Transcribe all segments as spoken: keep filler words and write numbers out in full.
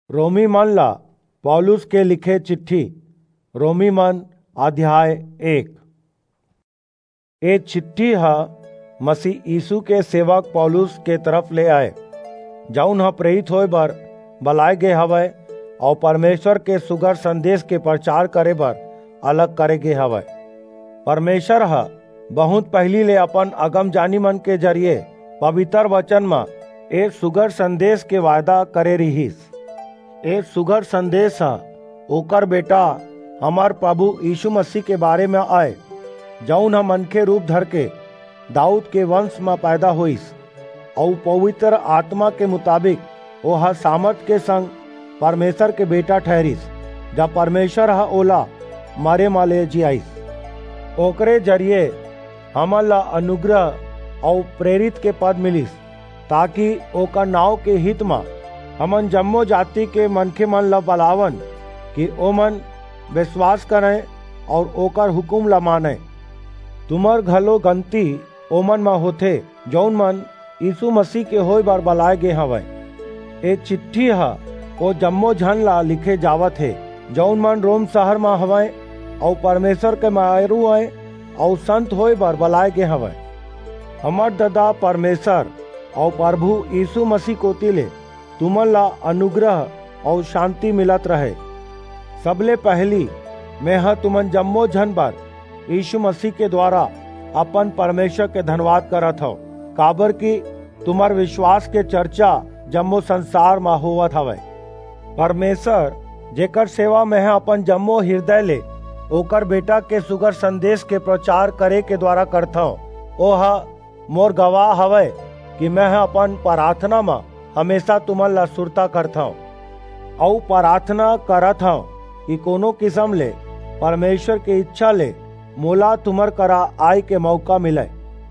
रोमी मन ला पौलुस के लिखे चिट्ठी। रोमी मन अध्याय एक। ए चिट्ठी हा मसीह यीशु के सेवक पौलुस के तरफ ले आए, जौन हा प्रेरित होए बर बलाए गे हवय और परमेश्वर के सुगर संदेश के प्रचार करे बर अलग करे गे हवय। परमेश्वर हा बहुत पहली ले अपन अगम जानी मन के जरिए पवित्र वचन में एक सुगर संदेश के वायदा करे रहिस। एक सुगर संदेश हा ओकर बेटा हमार प्रभु यीशु मसीह के बारे में आए, जौन हा मनखे रूप धर के दाऊद के वंश में पैदा होइस और पवित्र आत्मा के मुताबिक वो हा सामर्थ के संग परमेश्वर के बेटा ठहरिस, जब परमेश्वर हा ओला मारे माले जियाइस। ओकरे जरिए हमन ला अनुग्रह और प्रेरित के पद मिलिस, ताकि ओकर नाव के हित में हमन जम्मो जाति के मनखे मन ला बलावन कि ओमन विश्वास करें और ओकर हुकुम ला माने। तुमर घलो गंती ओमन में होथे जौन मन यीशु मसीह के होय बर बलाए गे हवय। एक चिट्ठी हा ओ जम्मो झन ला लिखे जावत है, जौन मन रोम शहर में हवय और परमेश्वर के मायरू आए और संत होय बर बलाए गे हवय। हमर दादा परमेश्वर और प्रभु यीशु मसीह कोती ले तुमन ला अनुग्रह और शांति मिलत रहे। सबले पहली मैं हा तुमन जम्मो झन बर यीशु मसीह के द्वारा अपन परमेश्वर के धन्यवाद करत हव, काबर की तुम्हार विश्वास के चर्चा जम्मो संसार में होवत हवय। परमेश्वर जेकर सेवा में है अपन जम्मो हृदय ले ओकर बेटा के सुगर संदेश के प्रचार करे के द्वारा करत हव। ओ हा मोर गवाह हवय कि मैं अपन प्रार्थना में हमेशा तुमन ला सुरता करत हव और प्रार्थना करत हव कि कोनो किस्म ले परमेश्वर के इच्छा ले मोला तुमर करा आय के मौका मिले।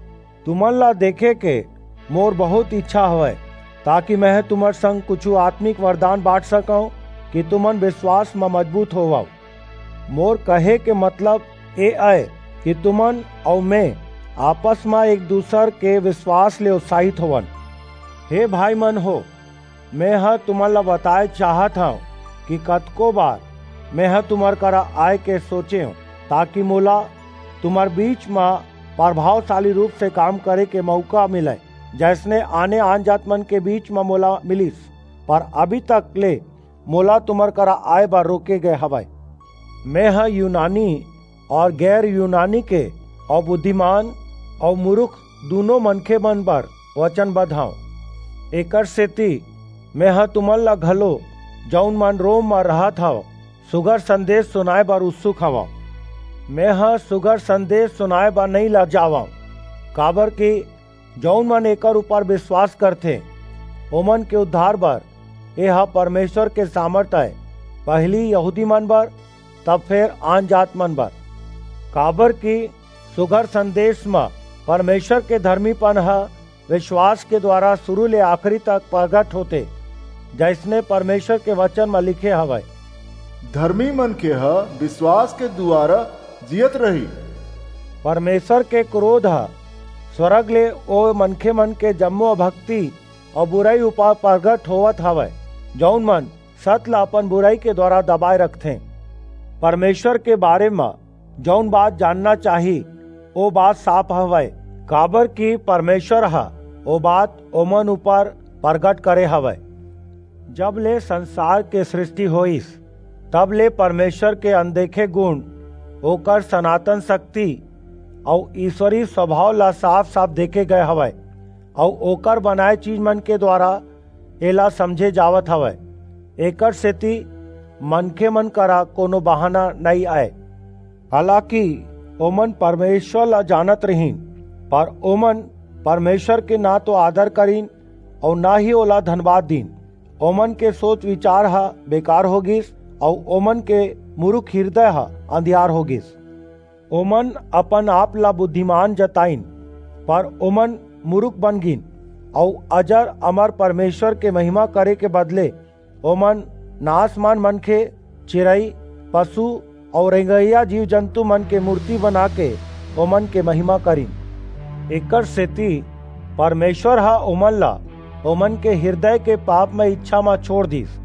तुमन ला देखे के मोर बहुत इच्छा हवय, ताकि मैं तुमर संग कुछ आत्मिक वरदान बांट सकूं कि तुमन विश्वास में मजबूत होवो। मोर कहे के मतलब ये है कि तुमन और मैं आपस में एक दूसर के विश्वास ले उत्साहित होवन। हे भाई मन हो, मैं हा तुमन ला बताए चाहत हूँ कि कतको बार मैं हा तुमर करा आय के सोचे हूँ, ताकि मोला तुम्हार बीच में प्रभावशाली रूप से काम करे के मौका मिले, जैसने आने आन जात मन के बीच में मोला मिलिस, पर अभी तक ले मोला तुमर करा आय बार रोके गए हवय। मैं हा यूनानी और गैर यूनानी के और बुद्धिमान और मूर्ख दोनों मनखे मन बर वचनबद्ध हूँ। एकर सेती मैं हा तुमन ला घलो जौन मन रोम में रहत हव सुगर संदेश सुनाए बर उत्सुक हव। मैं हा सुगर संदेश सुनाए बर नहीं लग जावा, काबर कि जौन मन एकर ऊपर विश्वास करथे ओमन के उद्धार बर यह परमेश्वर के सामर्थ है, पहली यहूदी मन बर तब फिर आन जात मन बर। काबर की सुगर संदेश में परमेश्वर के धर्मीपन है विश्वास के द्वारा शुरू ले आखिरी तक प्रकट होते, जैसने परमेश्वर के वचन में लिखे हवय। धर्मी मन के हा विश्वास के द्वारा जियत रही। परमेश्वर के क्रोध है स्वर्ग ले ओ मनखे मन के जम्मो भक्ति और बुराई ऊपर प्रकट होवत हवय, जौन मन सत्य ला अपन बुराई के द्वारा दबाए रखते। परमेश्वर के बारे में जौन बात जानना चाही वो बात साफ हवय, काबर की परमेश्वर हा वो बात ओमन ऊपर प्रकट करे हवय। जब ले संसार के सृष्टि होइस तब ले परमेश्वर के अनदेखे गुण ओकर सनातन शक्ति और ईश्वरीय स्वभाव ला साफ साफ देखे गए हवय और ओकर बनाए चीज मन के द्वारा एला समझे जावत हवय। एकर सेती मनखे मन करा कोनो बहाना नहीं आए। हालांकि ओमन परमेश्वर ला जानत रहीन, पर ओमन परमेश्वर के ना तो आदर करीन और ना ही ओला धन्यवाद दीन। ओमन के सोच विचार हा बेकार होगिस और ओमन के मूर्ख हृदय हा अंधियार होगिस। ओमन अपन आप ला बुद्धिमान जताइन, पर ओमन मूर्ख बन गिन और अजर अमर परमेश्वर के महिमा करे के बदले ओमन नासमान मनखे, चिड़ई, पशु और रेंगैया जीव जंतु मन के मूर्ति बना के ओमन के महिमा करीन। एकर सेती परमेश्वर हा ओमन ला ओमन के हृदय के पाप में इच्छा में छोड़ दीस,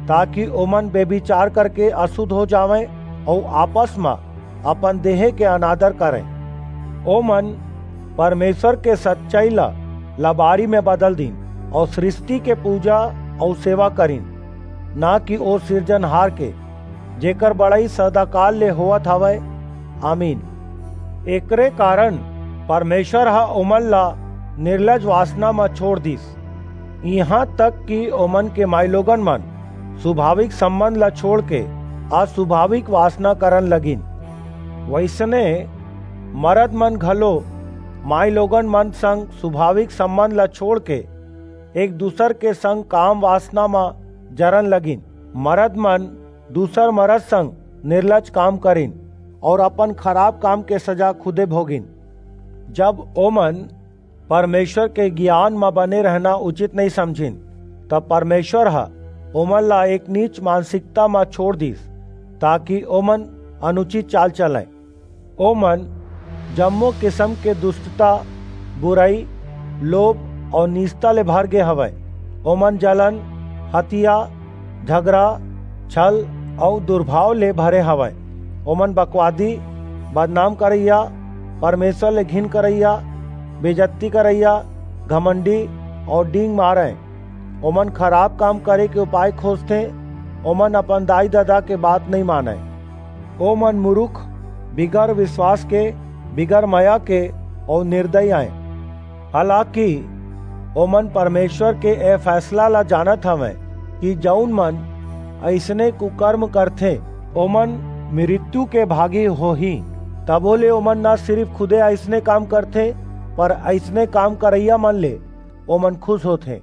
ताकि ओमन बेविचार करके अशुद्ध हो जावे और आपस में अपन देह के अनादर करें। ओमन परमेश्वर के सच्चाई ला लबारी में बदल दीन और सृष्टि के पूजा और सेवा करीन, ना कि ओ सिरजनहार के जेकर बड़ाई सदाकाल ले होवत हवे। आमीन। एकरे कारण परमेश्वर हा ओमन ला निर्लज वासना में छोड़ दिस, यहाँ तक कि ओमन के माइलोगन मन स्वाभाविक संबंध ला छोड़ के अस्वाभाविक वासना करन लगिन। वैसने मर्द मन घलो माई लोगन मन संग स्वाभाविक संबंध ला छोड़ के एक दूसर के संग काम वासना में जरन लगिन। मर्द मन दूसर मर्द संग निर्लज काम करिन और अपन खराब काम के सजा खुदे भोगिन। जब ओमन परमेश्वर के ज्ञान में बने रहना उचित नहीं समझिन, तब परमेश्वर हा ओमन ला एक नीच मानसिकता में छोड़ दिस, ताकि ओमन अनुचित चाल चले। ओमन जम्मो किस्म के दुष्टता, बुराई, लोभ और नीचता ले भर गे हवे। ओमन जलन, हत्या, झगड़ा, छल और दुर्भाव ले भरे हवे। ओमन बकवादी, बदनाम करैया, परमेश्वर ले घिन करैया, बेजत्ती करैया, घमंडी और डींग मारे। ओमन खराब काम करे के उपाय खोजते। ओमन अपन दाई दादा के बात नहीं माने। ओमन मूर्ख, बिगर विश्वास के, बिगर माया के और निर्दयी आए। हालांकि ओमन परमेश्वर के ए फैसला ला जानत हवे कि जौन मन ऐसने कुकर्म करथे ओमन मृत्यु के भागी होही। तबोले ओमन न सिर्फ खुदे ऐसने काम करथे, पर ऐसने काम करैया मन ले ओमन खुश होथे।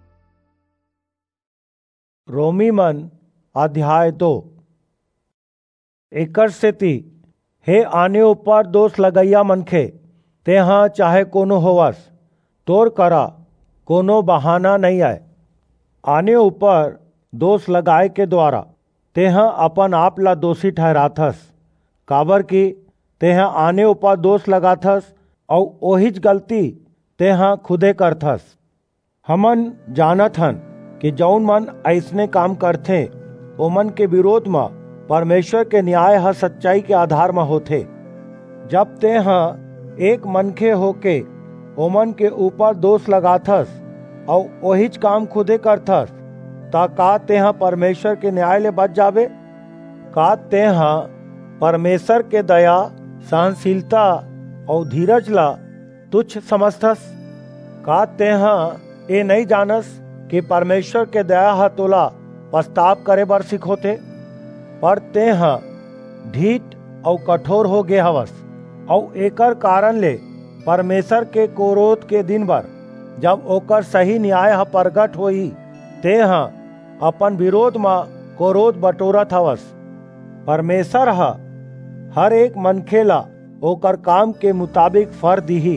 रोमी मन अध्याय दो। एकर सेती हे आने ऊपर दोष लगैया मनखे, तेहा चाहे कोनो होवस, तोर करा कोनो बहाना नहीं आए। आने ऊपर दोष लगाए के द्वारा तेहा अपन आप ला दोषी ठहराथस, काबर कि तेहा आने ऊपर दोष लगाथस और ओहिच गलती तेहा खुदे करथस। हमन जानत हन कि जौन मन ऐसने काम करथे ओमन के विरोध में परमेश्वर के न्याय ह सच्चाई के आधार में होथे। जब तेहा एक मनखे होके ओमन के ऊपर दोष लगाथस और ओहिच काम खुदे करथस, ता का तेहा परमेश्वर के न्याय ले बच जाबे? का तेहा परमेश्वर के दया, सहनशीलता और धीरज ला तुच्छ समझथस? का तेहा ये नहीं जानस कि परमेश्वर के दया ह तोला पछताव करे बर सिखोथे? पर तेहा ढीठ और कठोर हो गे हवस, और एकर कारण ले परमेश्वर के क्रोध के दिन बर जब ओकर सही न्याय ह प्रगट होई, तेहा अपन विरोध में क्रोध बटोरत हवस। परमेश्वर ह हर एक मनखे ला ओकर काम के मुताबिक फर दिही।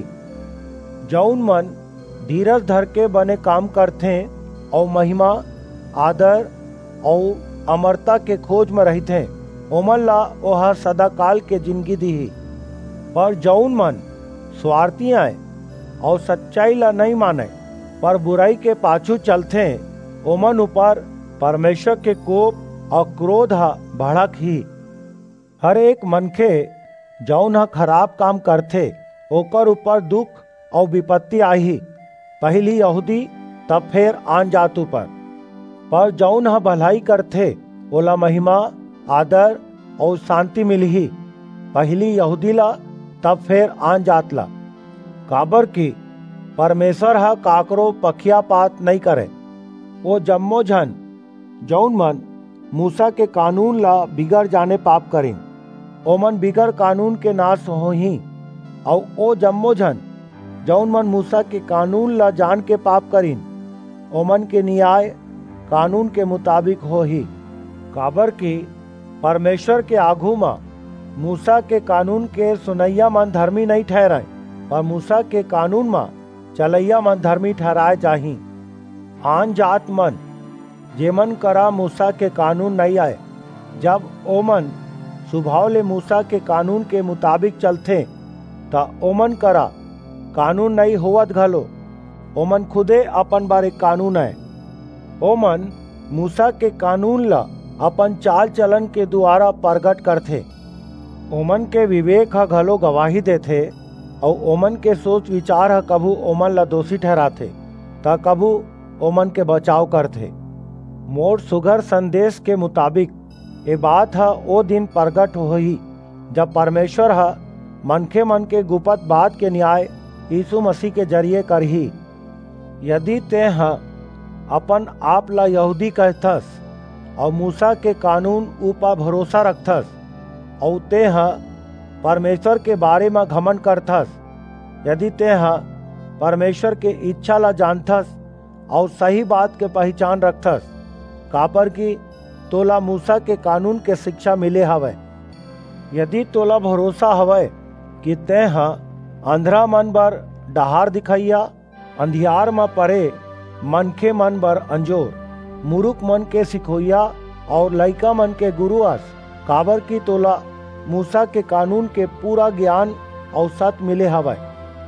जौन मन धीरज धर के बने काम करथे और महिमा, आदर और अमरता के खोज में रहते, ओमन ला ओहा सदा काल के जिंदगी दीही। पर जौन मन स्वार्थी आए और सच्चाई ला नहीं माने, पर बुराई के पाछू चलते, ओमन ऊपर परमेश्वर के कोप और क्रोध हा भड़क ही। हर एक मनखे जौन हा खराब काम करथे ओकर ऊपर दुख और विपत्ति आई, पहली यहूदी तब फिर आन जातु पर। पर जौन हा भलाई करथे ओला महिमा, आदर और शांति मिलही, पहली यहूदी ला तब फिर आन जात ला। काबर की परमेश्वर हा काकरो पक्षपात नहीं करे। वो जम्मो झन जौन मन मूसा के कानून ला बिगड़ जाने पाप करिन, ओमन बिगर कानून के नाश होही, और ओ जम्मो झन जौन मन मूसा के कानून ला जान के पाप करिन, ओमन के न्याय कानून के मुताबिक होही। काबर की परमेश्वर के आगू में मूसा के कानून के सुनैया मन धर्मी नहीं ठहराए, पर मूसा के कानून में चलैया मन धर्मी ठहराए जाही। आन जात मन जेमन करा मूसा के कानून नहीं आए, जब ओमन स्वभाव ले मूसा के कानून के मुताबिक चलथे, ता ओमन करा कानून नहीं होवत घलो, ओमन खुदे अपन बारे कानून है। ओमन मूसा के कानून ला अपन चाल चलन के द्वारा प्रगट करथे। ओमन के विवेक ह घलो गवाही देथे और ओमन के सोच विचार ह कभू ओमन ला दोषी ठहराथे ता कभू ओमन के बचाव करथे। मोर सुगर संदेश के मुताबिक ये बात ह ओ दिन प्रगट होही जब परमेश्वर ह मनखे मन के गुप्त बात के न्याय यीशु मसीह के जरिए करही। यदि ते ह अपन आप ला यहूदी कहथस और मूसा के कानून ऊपर भरोसा रखथस और ते ह परमेश्वर के बारे में घमंड करथस, यदि ते ह परमेश्वर के इच्छा ला जानथस और सही बात के पहचान रखथस, काबर की तोला मूसा के कानून के शिक्षा मिले हवय। यदि तोला भरोसा हवय कि ते ह अंधरा मन बर डहार दिखैया, अंधियार में परे मनखे मन बर अंजोर, मुरुख मन के सिखोइया और लइका मन के गुरुअस, काबर की तोला मूसा के कानून के पूरा ज्ञान और सत मिले हवय।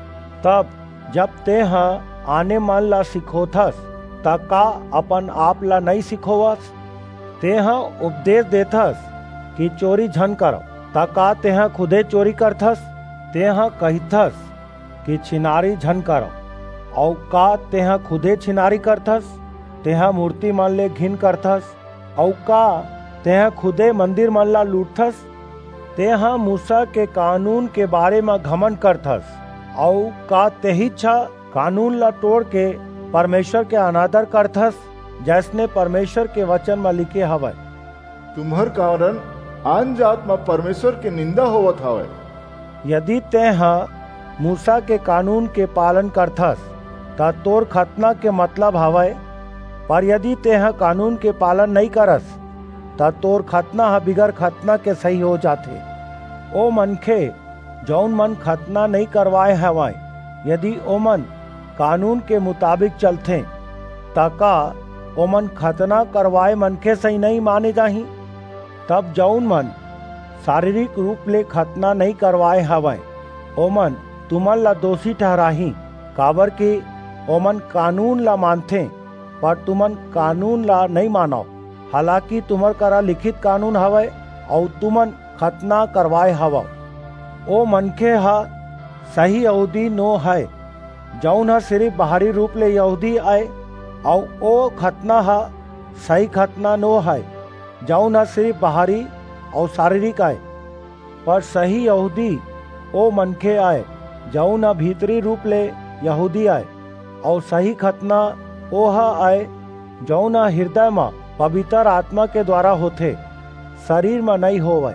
तब जब ते ह आने मन ला सिखोथस ता का अपन आप ला नहीं सिखोवस? ते ह उपदेश देथस कि चोरी झन करो ता का ते ह खुदे चोरी करथस? ते ह कहिथस कि छिनारी झन करो और का ते ह खुदे छिनारी करथस? ते ह मूर्ति मन ले घिन करथस और का ते ह खुदे मंदिर मन ला लूटथस? ते ह मूसा के कानून के बारे में घमंड करथस और का तेही छ कानून ला तोड़ के परमेश्वर के अनादर करथस, जैसने परमेश्वर के वचन में लिखे हवय। तुम्हर कारण आन जात में परमेश्वर के निंदा होवत हवय। यदि ते ह मूसा के कानून के पालन करथस ता तोर खतना के मतलब हवय, पर यदि ते ह कानून के पालन नहीं करस ता तोर खतना ह बिगर खतना के सही हो जाथे। ओ मनखे जौन मन खतना नहीं करवाए हवय, यदि ओमन कानून के मुताबिक चलथे ता का ओमन खतना करवाए मनखे सही नहीं माने जाही? तब जौन मन शारीरिक रूप ले खतना नहीं करवाए हवय ओमन तुमन ला दोषी ठहराही, काबर कि ओमन कानून ला मानथे पर तुमन कानून ला नहीं मानो। हालांकि तुमर करा लिखित कानून हवय और तुमन खतना करवाए हवो। ओ मनखे ह सही यहूदी नो है जौन ह सिर्फ बाहरी रूप ले यहूदी आए, और ओ खतना ह सही खतना नो है जौन ह सिर्फ बाहरी और शारीरिक आए। पर सही यहूदी ओ मनखे आए जौन ह भीतरी रूप ले यहूदी आए, और सही खतना ओह आए जौन ह हृदय में पवित्र आत्मा के द्वारा होथे, शरीर में नहीं होवे।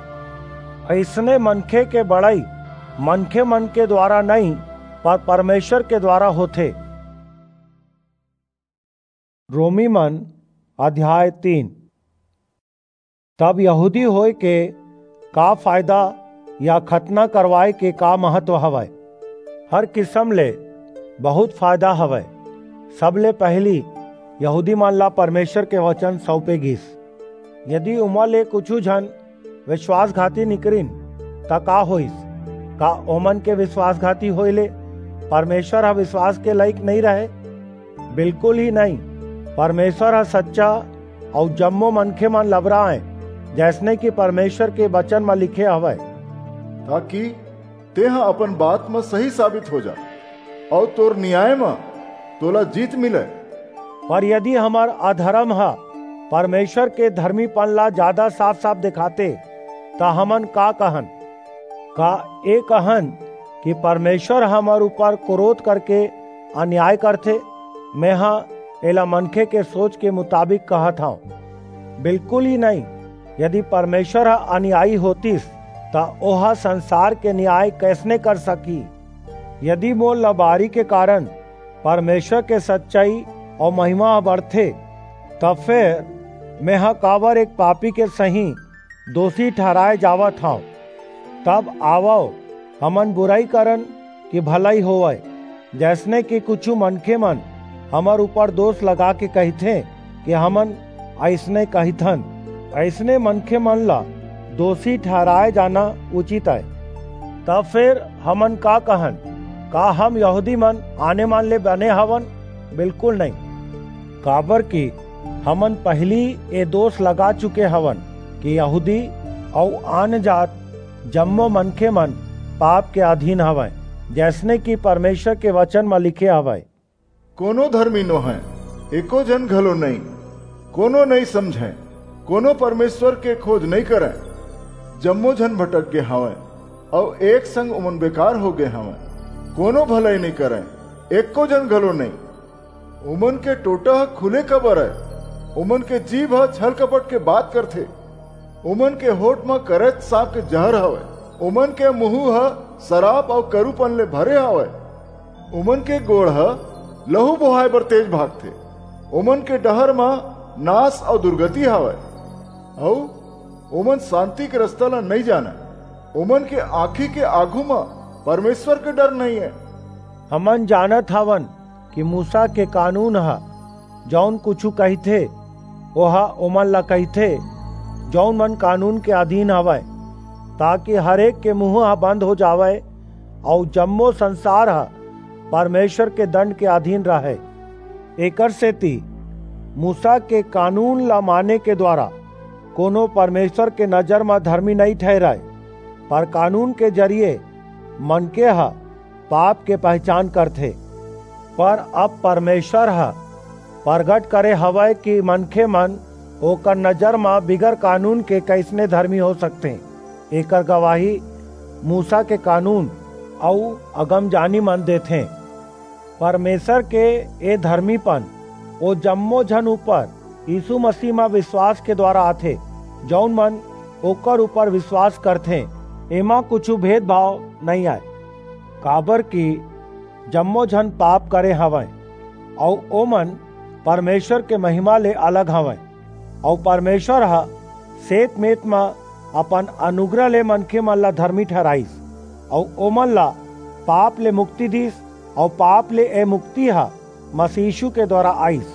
ऐसने मनखे के बड़ाई मनखे मन के द्वारा नहीं पर परमेश्वर के द्वारा होथे। रोमी मन अध्याय तीन। तब यहूदी होय के का फायदा या खतना करवाए के का महत्व हवय? हर किस्म ले बहुत फायदा हवय। सबले पहली यहूदी मन ला परमेश्वर के वचन सौंपे गिस। यदि उमा ले कुछ झन विश्वासघाती निकरिन ता का होइस? का ओमन के विश्वासघाती होइले परमेश्वर ह विश्वास के लायक नहीं रहे? बिल्कुल ही नहीं। परमेश्वर ह सच्चा और जम्मो मनखे मन लबरा है, जैसने कि परमेश्वर के वचन में लिखे हवय, ताकि ते ह अपन बात में सही साबित हो जा और तोर न्याय में तोला जीत मिले। पर यदि हमार अधर्म ह परमेश्वर के धर्मीपन ला ज्यादा साफ साफ दिखाते ता हमन का कहन? का ए कहन कि परमेश्वर हमार ऊपर क्रोध करके अन्याय करथे? मैं हा एला मनखे के सोच के मुताबिक कहत हूँ, बिल्कुल ही नहीं। यदि परमेश्वर हा अन्यायी होतिस ता ओहा संसार के न्याय कैसने कर सकी? यदि मोर लबारी के कारण परमेश्वर के सच्चाई और महिमा बढ़थे तब फिर मैं हा काबर एक पापी के सही दोषी ठहराए जावत हूँ। तब आवो हमन बुराई करन कि भलाई होवै, जैसने कि कुछ मनखे मन हमर ऊपर दोष लगा के कहथे कि हमन ऐसने कहिथन। ऐसने मनखे मन ला दोषी ठहराए जाना उचित है। तब फिर हमन का कहन? का हम यहूदी मन आने मान ले बने हवन? बिल्कुल नहीं। काबर की हमन पहली ए दोष लगा चुके हवन कि यहूदी और आन जात जम्मो मनखे मन पाप के अधीन हवय, जैसने कि परमेश्वर के वचन में लिखे हवय, कोनो धर्मी नो है, एको जन घलो नहीं, कोनो नहीं समझे, कोनो परमेश्वर के खोज नहीं करे। जम्मो जन भटक गए हवय और एक संग उमन बेकार हो गए हवय, कोनो भलाई नहीं करे, एको जन घलो नहीं। उमन के टोटा खुले कबर है, उमन के जीभ छल कपट के बात करथे, उमन के होठ में करत सांप के जहर हवय, उमन के मुंह ह शराब और करूपन ले भरे हवय, उमन के गोड़ ह लहू बहाय बर तेज भागथे, उमन के डहर में नाश और दुर्गति हवय, और उमन शांति के रास्ता ला नहीं जाना। उमन के आँखी के आगू में परमेश्वर के डर नहीं है। हमन जानत हवन कि मूसा के कानून हा जौन कुछ कही थे ओहा उमन ला कही थे जौन मन कानून के अधीन हवय, ताकि हरेक के मुंह हा बंद हो जावे और जम्मो संसार हा परमेश्वर के दंड के अधीन रहे। एकर सेती मूसा के कानून ला माने के द्वारा कोनो परमेश्वर के नजर में धर्मी नहीं ठहराए, पर कानून के जरिए मन के हा पाप के पहचान करथे। पर अब परमेश्वर हा प्रगट करे हवय कि मनखे मन ओकर नजर में बिगर कानून के कैसने धर्मी हो सकते। एकर गवाही मूसा के कानून और अगम जानी मन देथे। परमेश्वर के ए धर्मीपन ओ जम्मो जन ऊपर यीशु मसीह में विश्वास के द्वारा आथे, जौन मन ओकर ऊपर विश्वास करथे। एमा कुछ भेदभाव नहीं आए, काबर की जम्मो जन पाप करे हवय और ओ मन परमेश्वर के महिमा ले अलग हवय, और परमेश्वर हा सेत मेत में अपन अनुग्रह ले मनखे मन ला धर्मी ठहराइस और ओमन ला पाप ले मुक्ति दिस, और पाप ले ए मुक्ति हा मसीह यीशु के द्वारा आइस।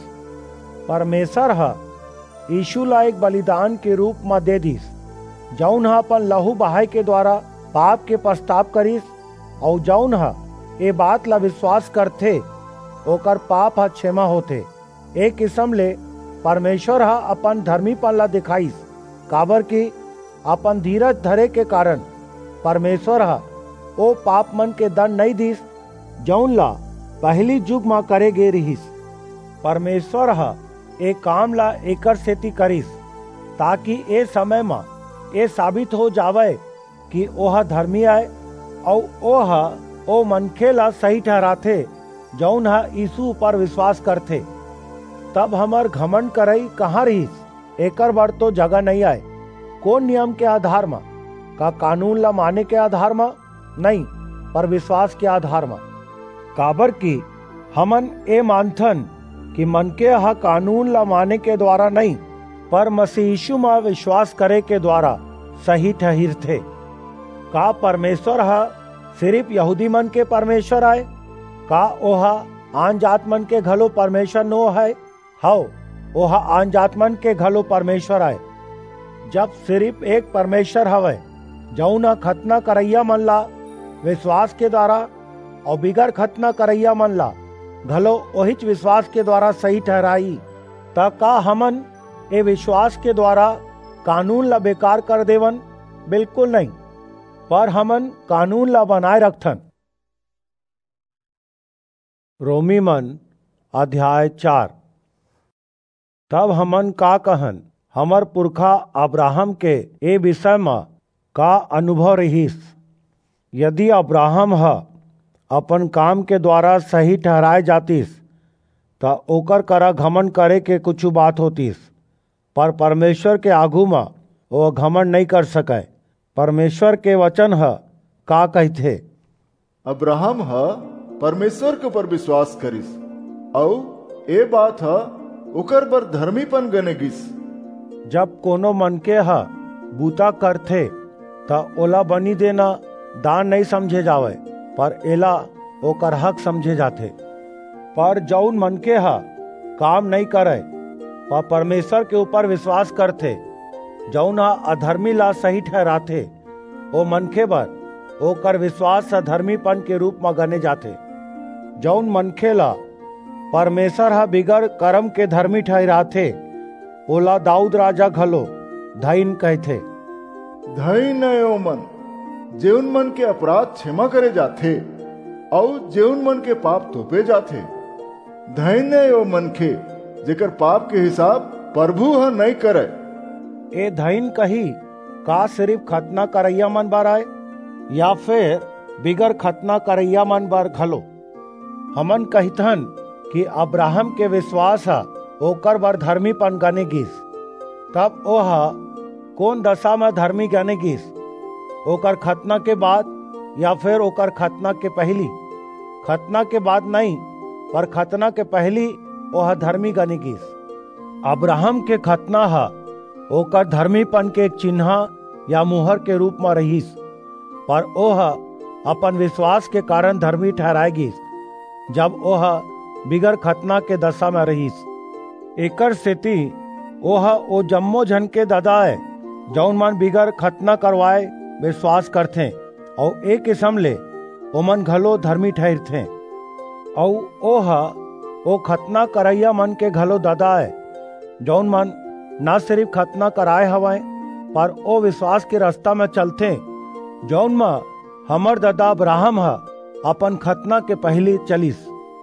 परमेश्वर हा यीशु ला एक बलिदान के रूप में दे दिस, जौन हा अपन लहू बहाय के द्वारा पाप के पश्चाताप करिस, और जौन हा ए बात ला विश्वास करथे ओकर पाप हा क्षमा होथे। एक किस्म ले परमेश्वर हा अपन धर्मीपन ला दिखाइस, काबर की अपन धीरज धरे के कारण परमेश्वर हा ओ पाप मन के दंड नहीं दिस जौन ला पहली युग में करे गे रहिस। परमेश्वर हा ए काम ला एकर सेती करिस ताकि ए समय में ए साबित हो जावे कि ओहा धर्मी आए और ओहा ओ मनखे ला सही ठहराथे जौन हा यीशु पर विश्वास करथे। तब हमर घमंड करई कहाँ रहिस? एकर बर तो जगह नहीं आए। कौन नियम के आधार में? का कानून ला माने के आधार में? नहीं, पर विश्वास के आधार में। काबर की हमन ए मानथन कि मनके हा कानून ला माने के द्वारा नहीं, पर मसीह यीशु में विश्वास करे के द्वारा सही ठहिर थे। का परमेश्वर हा सिर्फ यहूदी मन के परमेश्वर आए? का ओहा आन जात मन के घलो परमेश्वर नो है? हाउ ओहा आन जात मन के घलो परमेश्वर आए। जब सिर्फ एक परमेश्वर हवे जौन खतना करैया मन ला विश्वास के द्वारा और बिगर खतना करैया मन ला घलो ओहिच विश्वास के द्वारा सही ठहराई, त का हमन ए विश्वास के द्वारा कानून ला बेकार कर देवन? बिल्कुल नहीं, पर हमन कानून ला बनाए रखथन। रोमी मन अध्याय चार। तब हमन का कहन? हमर पुरखा अब्राहम के ए विषय में का अनुभव रहिस? यदि अब्राहम हा अपन काम के द्वारा सही ठहराए जातिस त ओकर करा घमंड करे के कुछ बात होतिस, पर परमेश्वर के आगू में वो घमंड नहीं कर सके। परमेश्वर के वचन ह का कहथे? अब्राहम हा परमेश्वर के ऊपर विश्वास करिस और ए बात हा ओकर बर धर्मीपन गने गिस। जब कोनो मनके हा बूता करथे त ओला बनी देना दान नहीं समझे जावे, पर एला ओकर हक समझे जाथे। पर जौन मनके हा काम नहीं करे पर परमेश्वर के ऊपर विश्वास करथे, जौन हा अधर्मी ला सही ठहराथे, ओ मनखे बर ओकर विश्वास अधर्मीपन के रूप में गने जाथे। जौन मनखे ला परमेश्वर हा बिगर कर्म के धर्मी ठहराथे ओला दाऊद राजा घलो धइन कहथे। धइन है ओ मन जेउन मन के अपराध क्षमा करे जाथे और जेउन मन के पाप तोपे जाथे। धइन है ओ मन के जेकर पाप के हिसाब प्रभु ह नहीं करे। ए धइन कही का सिर्फ खतना करैया मन बार आए या फिर बिगर खतना करैया मन बार घलो? हमन कहिथन कि अब्राहम के विश्वास है ओकर बर धर्मीपन गने गिस, तब ओह कौन दशा में धर्मी गने गिस? ओकर खतना के बाद या फिर ओकर खतना के पहली? खतना के बाद नहीं, पर खतना के पहली ओह धर्मी गने गिस। अब्राहम के खतना है ओकर धर्मीपन के एक चिन्ह या मुहर के रूप में रहीस, पर ओह अपन विश्वास के कारण धर्मी ठहराए गिस जब ओह बिगर खतना के दशा में रहीस। एकर सेती ओह ओ जम्मो जन के ददा है जौन मन बिगर खतना करवाए विश्वास करथे और एक किस्म ले ओमन घलो धर्मी ठहरथे। और ओह ओ खतना करैया मन के घलो ददा है जौन मन न सिर्फ खतना कराए हवाए पर ओ विश्वास के रास्ता में चलथे जौन में हमर ददा अब्राहम है अपन खतना के पहली चलिस।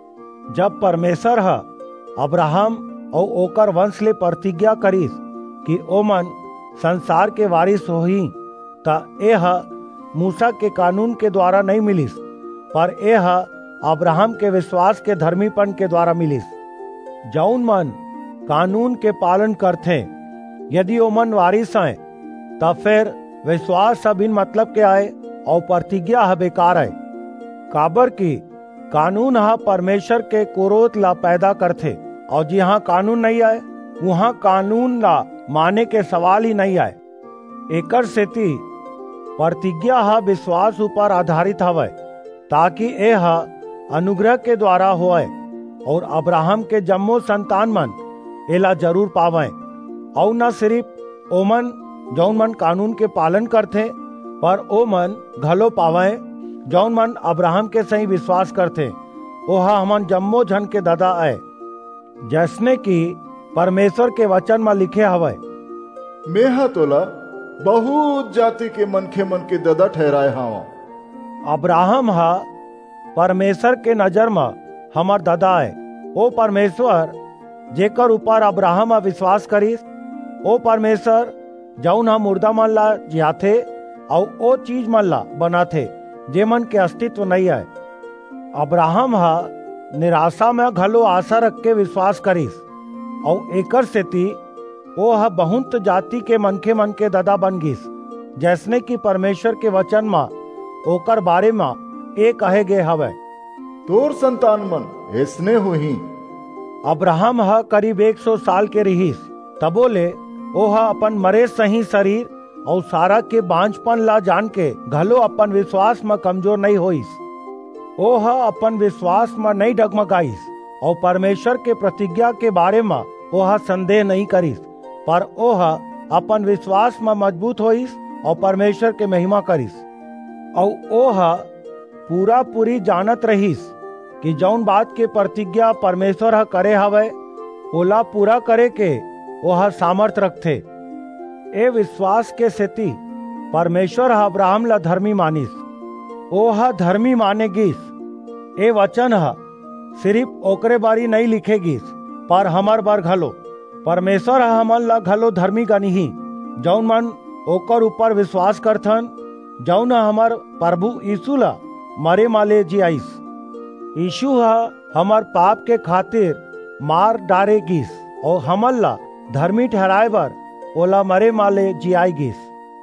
जब परमेश्वर है अब्राहम और ओकर वंश ले प्रतिज्ञा करिस कि ओमन संसार के वारिस होही, ता एह मूसा के कानून के द्वारा नहीं मिलिस, पर एह अब्राहम के विश्वास के धर्मीपन के द्वारा मिलिस। जौन मन कानून के पालन करथे यदि ओमन वारिस हैं तब फिर विश्वास बिन मतलब के आए और प्रतिज्ञा है बेकार है। काबर की कानून हा परमेश्वर के क्रोध ला पैदा करथे और जहाँ कानून नहीं आए वहाँ कानून ला माने के सवाल ही नहीं आए। एकर सेती प्रतिज्ञा हा विश्वास ऊपर आधारित हवै ताकि यह अनुग्रह के द्वारा होए और अब्राहम के जम्मो संतान मन एला जरूर पावे। और न सिर्फ ओमन जौन मन कानून के पालन करथे पर ओ मन घलो पावे जौन मन अब्राहम के सही विश्वास करथे। ओहा हमन जम्मो जन के ददा है जैसने कि परमेश्वर के वचन में लिखे हवै, मेहा तोला बहुत जाति के मनखे मन के ददा ठहराए हावा। अब्राहम हा परमेश्वर के नजर में हमर ददा है। ओ परमेश्वर जेकर ऊपर अब्राहम विश्वास करिस, ओ परमेश्वर जौन हम मुर्दा मन ला जियाथे और ओ चीज मन ला बनाथे जे मन के अस्तित्व नहीं है। अब्राहम हा निराशा में घलो आशा रख के विश्वास करिस और एकर सेती ओ हा बहुत जाति के मनखे मन के ददा बन गिस, जैसने कि परमेश्वर के वचन में ओकर बारे में ए कहे गे हवै, तोर संतान मन ऐसने होही। अब्राहम हा करीब एक सौ साल के रहीस, तबो ले ओह अपन मरे सही शरीर और सारा के बांझपन ला जान के घलो अपन विश्वास में कमजोर नहीं होइस। ओह अपन विश्वास में नहीं डगमगाइस और परमेश्वर के प्रतिज्ञा के बारे में ओह संदेह नहीं करिस, पर ओह अपन विश्वास में मजबूत होइस और परमेश्वर के महिमा करिस। और ओह पूरा पूरी जानत रहिस कि जौन बात के प्रतिज्ञा परमेश्वर हा करे हवै ओला पूरा करे के ओह सामर्थ रखथे। ए विश्वास के सेती परमेश्वर हा अब्राहम ला धर्मी मानिस। ओह धर्मी माने गिस। ए वचन हा सिर्फ ओकरे बारी नहीं लिखे गिस पर हमर बार घलो। परमेश्वर हा हमन ला घलो धर्मी गनिही जौन मन ओकर ऊपर विश्वास करथन, जौन हमर प्रभु यीशु ला मरे माले जियाइस। यीशु हा हमर पाप के खातिर मार डारे गिस और हमन ला धर्मी ठहराए बर ओला मरे माले जियाई गिस।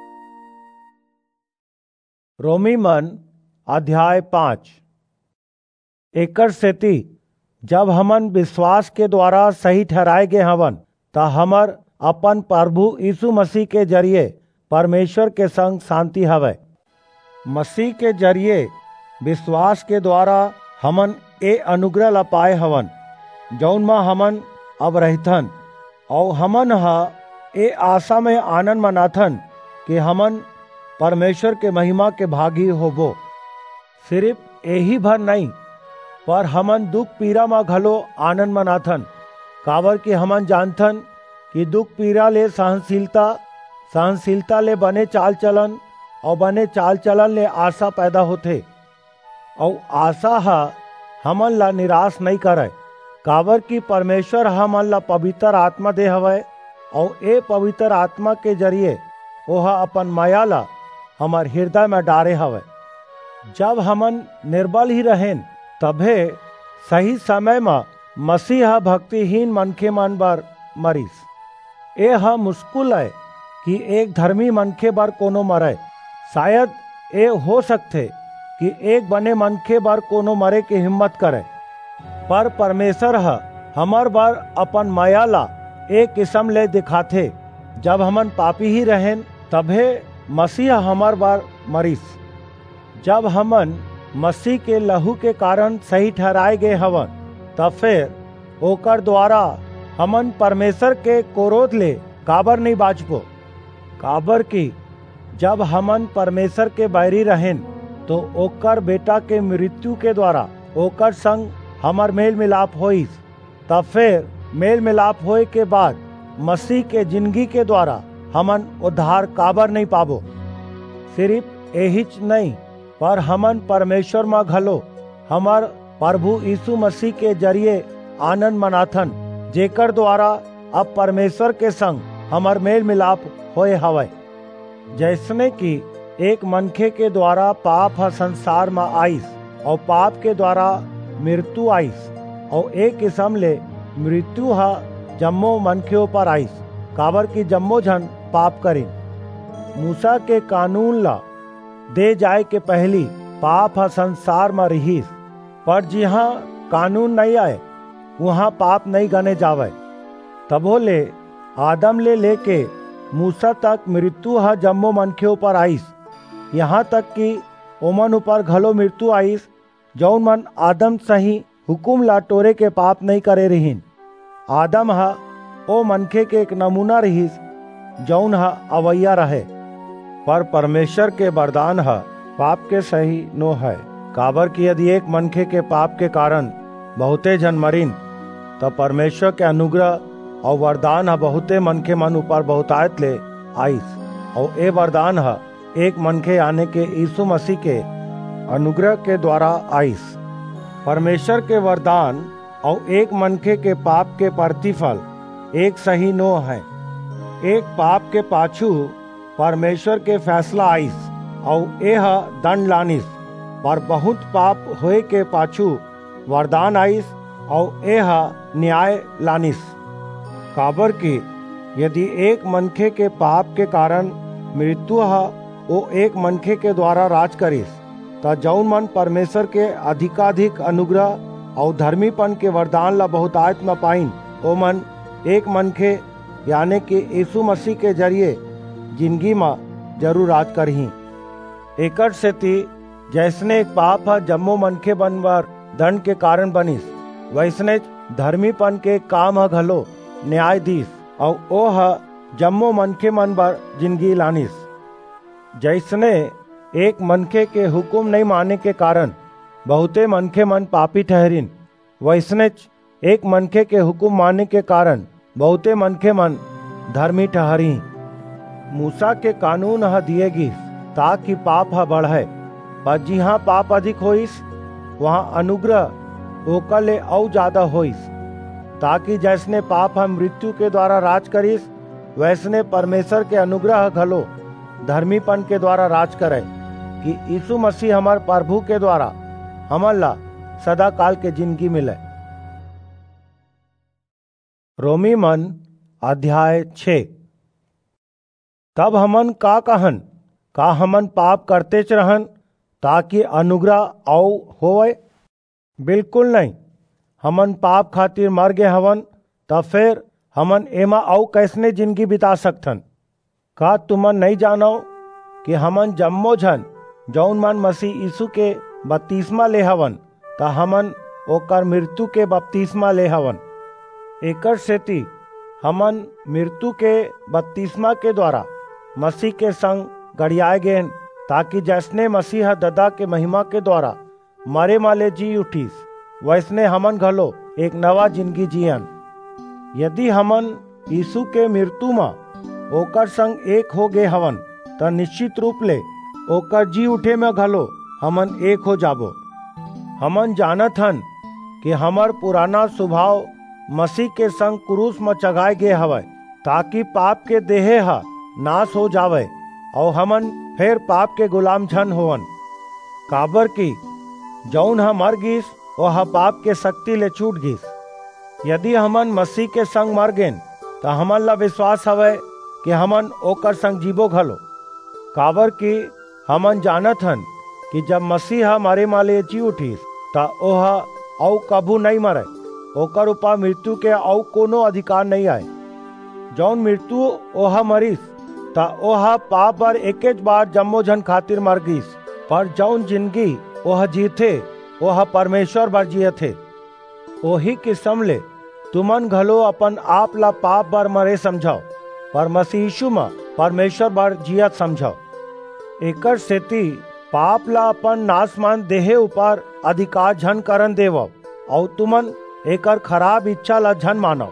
रोमी मन अध्याय पांच। एकर सेती जब हमन विश्वास के द्वारा सही ठहराए गे हवन ता हमर अपन प्रभु यीशु मसीह के जरिए परमेश्वर के संग शांति हवै। मसीह के जरिए विश्वास के द्वारा हमन ए अनुग्रह ला पाए हवन जौन में हमन अब रहथन, और हमन हा ए आशा में आनंद मनाथन कि हमन परमेश्वर के महिमा के भागी होबो। सिर्फ यही भर नहीं पर हमन दुख पीड़ा में घलो आनंद मनाथन, काबर कि हमन जानथन कि दुख पीड़ा ले सहनशीलता, सहनशीलता ले बने चाल चलन, और बने चाल चलन ले आशा पैदा होथे। और आशा हा हमन ला निराश नहीं करे, काबर की परमेश्वर हमन ला पवित्र आत्मा दे हवय, और ए पवित्र आत्मा के जरिए ओहा अपन माया ला हमार हृदय में डारे हवय। जब हमन निर्बल ही रहेन तभे सही समय में मसीह भक्तिहीन मनखे मन बर मरिस। ए हा मुश्किल है कि एक धर्मी मनखे बर कोनो मरे, शायद ए हो सकथे कि एक बने मनखे बर कोनो मरे के हिम्मत करे, पर परमेश्वर हा हमर बर अपन माया ला एक किस्म ले दिखाथे। जब हमन पापी ही रहेन तभे मसीह हमर बर मरिस। जब हमन मसीह के लहू के कारण सही ठहराए गए हवन, तब फिर ओकर द्वारा हमन परमेश्वर के क्रोध ले काबर नहीं बाचबो। काबर की जब हमन परमेश्वर के बैरी रहेन तो ओकर बेटा के मृत्यु के द्वारा ओकर संग हमर मेल मिलाप होइस, तब फिर मेल मिलाप होए के बाद मसीह के जिंदगी के द्वारा हमन उद्धार काबर नहीं पाबो। सिर्फ एहिच नहीं, पर हमन परमेश्वर में घलो हमार प्रभु यीशु मसीह के जरिए आनंद मनाथन, जेकर द्वारा अब परमेश्वर के संग हमार मेल मिलाप होए हवय। जैसने कि एक मनखे के द्वारा पाप ह संसार में आइस, और पाप के द्वारा मृत्यु आइस, और एक किस्म ले मृत्यु ह जम्मो मनखियों पर आइस, काबर की जम्मो जन पाप करिन। मूसा के कानून ला दे जाए के पहली पाप ह संसार में रहीस, पर जिहाँ कानून नहीं आए वहाँ पाप नहीं गने जावे। तबो ले आदम ले लेके मूसा तक मृत्यु ह जम्मो मनखियों पर आइस, यहाँ तक कि ओमन ऊपर घलो मृत्यु आइस जौन मन आदम सही हुकुम ला टोरे के पाप नहीं करे रहीन। आदम हा ओ मनखे के एक नमूना रहीस जौन हा अवैया रहे, पर परमेश्वर के वरदान हा पाप के सही नो है। काबर की यदि एक मनखे के पाप के कारण बहुते जन मरिन, तब परमेश्वर के अनुग्रह और वरदान हा बहुते मनखे मन ऊपर बहुतायत ले आइस, और ए वरदान हा एक मनखे आने के यीशु मसीह के अनुग्रह के द्वारा आइस। परमेश्वर के वरदान और एक मनखे के पाप के प्रतिफल एक सही नो है। एक पाप के पाछू परमेश्वर के फैसला आइस, और एह दंड लानिस, पर बहुत पाप होए के पाछू वरदान आइस, और एह न्याय लानिस। काबर की यदि एक मनखे के पाप के कारण मृत्यु हा वो एक मनखे के द्वारा राज करिस, ता जौन मन परमेश्वर के अधिकाधिक अनुग्रह और धर्मीपन के वरदान ला बहुतायत न पाइन, ओ मन एक मनखे यानी कि यीशु मसीह के जरिए जिंदगी में जरूर राज करही। एकड़ सेती जैसने एक पाप है जम्मो मनखे बनवर दंड के कारण बनिस, वैसने धर्मीपन के काम है घलो न्यायाधीश, और ओ है जम्मो मनखे मन बर जिंदगी लानिस। जैसने एक मनखे के हुकुम नहीं माने के कारण बहुते मनखे मन पापी ठहरिन, वैसने एक मनखे के हुकुम माने के कारण बहुते मनखे मन धर्मी ठहरी। मूसा के कानून ह दिए गिस ताकि पाप ह बढ़े, पर जिहाँ पाप अधिक होइस वहाँ अनुग्रह ओकर ले और ज्यादा होइस, ताकि जैसने पाप हम मृत्यु के द्वारा राज करिस, वैसने परमेश्वर के अनुग्रह घलो धर्मीपन के द्वारा राज करे, कि यीशु मसीह हमार प्रभु के द्वारा हमन ला सदा काल के जिंदगी मिले। रोमी मन अध्याय छः। तब हमन का कहन, का हमन पाप करते च रहन ताकि अनुग्रह औ होवे? बिल्कुल नहीं। हमन पाप खातिर मर गए हवन, तब फिर हमन एमा औ कैसने जिंदगी बिता सकथन? का तुमन नहीं जानो कि हमन जम्मो झन जौन मन मसीह यीशु के बपतिस्मा ले हवन, ता हमन ओकर मृत्यु के बपतिस्मा ले हवन। एकड़ सेती हमन मृत्यु के बपतिस्मा के द्वारा मसीह के संग गड़ियाए गए, ताकि जैसने मसीह ददा के महिमा के द्वारा मरे माले जी उठीस, वैसने हमन घलो एक नवा जिंदगी जियन। यदि हमन यीशु के मृत्यु में ओकर संग एक हो गए हवन, त निश्चित रूप ले ओकर जी उठे में घलो हमन एक हो जाबो। हमन जानत हन कि हमर पुराना स्वभाव मसीह के संग क्रूस में चढ़ाए गए हवय, ताकि पाप के देहे हा नाश हो जावे और हमन फिर पाप के गुलाम झन होवन। काबर की जौन हम मर गिस वह पाप के शक्ति ले छूट गिस। यदि हमन मसीह के संग मर गेन तो हमन ला विश्वास हवे कि हमन ओकर संग जीवो घलो। काबर की हमन जानत हन कि जब मसीह हमारे माले जी उठिस ता ओह औ कभू नहीं मरे, ओकर ऊपर मृत्यु के औ कोनो अधिकार नहीं आए। जौन मृत्यु ओह मरिस ता ओह पाप पर एकेज बार जम्मो जन खातिर मर गिस, पर जौन जिंदगी ओह जीथे ओह परमेश्वर बर जिये थे। ओही किस्म ले तुमन घलो अपन आप ला पाप बर मरे समझाओ, पर मसीह यीशु में परमेश्वर बर जियत समझाओ। एकर सेती पाप ला अपन नासमान देहे ऊपर अधिकार झन करन देवो और तुमन एकर खराब इच्छा ला झन मानो।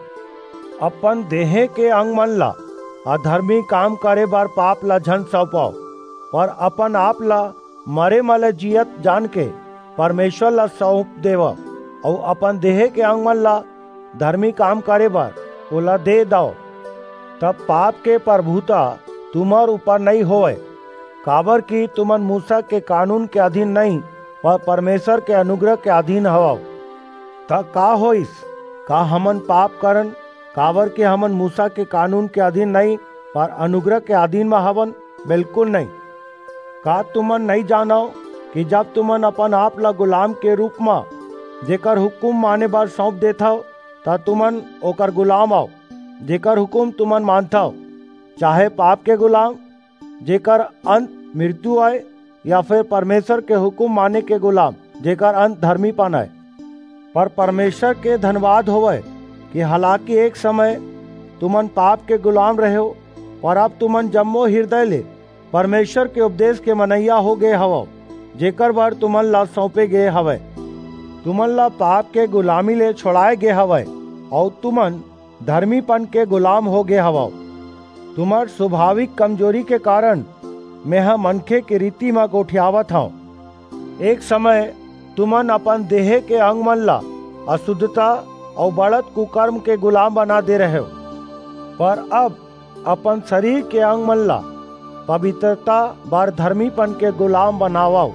अपन देहे के अंग मन ला अधर्मी काम करे बर पाप ला झन सौंपाओ, पर अपन आप ला मरे मले जियत जान के परमेश्वर ला सौंप देव और अपन देहे के अंग मन ला धर्मी काम करे बर ओला दे दो। तब पाप के प्रभुता तुमर ऊपर नहीं होए, काबर की तुमन मूसा के कानून के अधीन नहीं पर परमेश्वर के अनुग्रह के अधीन हवो। त का होइस? का हमन पाप करन काबर के हमन मूसा के कानून के अधीन नहीं पर अनुग्रह के अधीन में हवन? बिल्कुल नहीं। का तुमन नहीं जानो कि जब तुमन अपन आप ला गुलाम के रूप में जेकर हुकुम माने बार सौंप देता ता तुमन ओकर गुलाम आओ जेकर हुकुम तुमन मानता, चाहे पाप के गुलाम जेकर अंत मृत्यु आए या फिर परमेश्वर के हुकुम माने के गुलाम जेकर अंत धर्मी पान आए। पर परमेश्वर के धन्यवाद होवे कि हालांकि एक समय तुमन पाप के गुलाम रहे हो, पर अब तुमन जम्मो हृदय ले परमेश्वर के उपदेश के मनैया हो गए हवो, जेकर बर तुमन ला सौंपे गए हवे। तुमन ला पाप के गुलामी ले छोड़ाए गए हवे और तुमन धर्मीपन के गुलाम हो गए हवो। तुम्हार स्वाभाविक कमजोरी के कारण मैं मनखे के रीति में गोठियावत हूँ। एक समय तुमन अपन देहे के अंग मन ला अशुद्धता और बढ़त कुकर्म के गुलाम बना दे रहे हो, पर अब अपन शरीर के अंग मन ला पवित्रता बार धर्मीपन के गुलाम बनावाओ।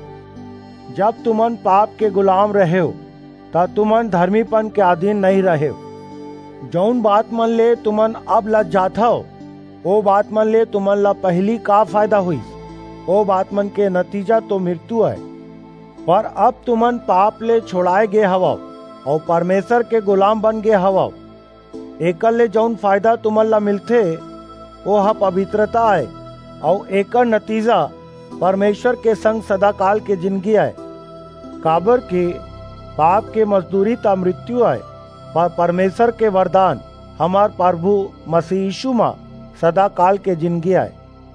जब तुमन पाप के गुलाम रहे हो ता तुमन धर्मीपन के अधीन नहीं रहे हो। जौन बात मन ले तुमन अब लज्जात हो ओ बात मन ले तुमन ला पहली का फायदा हुई? ओ बात मन के नतीजा तो मृत्यु है। पर अब तुमन पाप ले छोड़ाए गए हवो और परमेश्वर के गुलाम बन गए हवो। एकर ले जौन फायदा तुमन ला मिलथे वो पवित्रता है और एकर नतीजा परमेश्वर के संग सदाकाल के जिंदगी है। काबर की पाप के मजदूरी ता मृत्यु है, पर परमेश्वर के वरदान हमार प्रभु मसीह यीशु में सदा काल के जिंदगी है।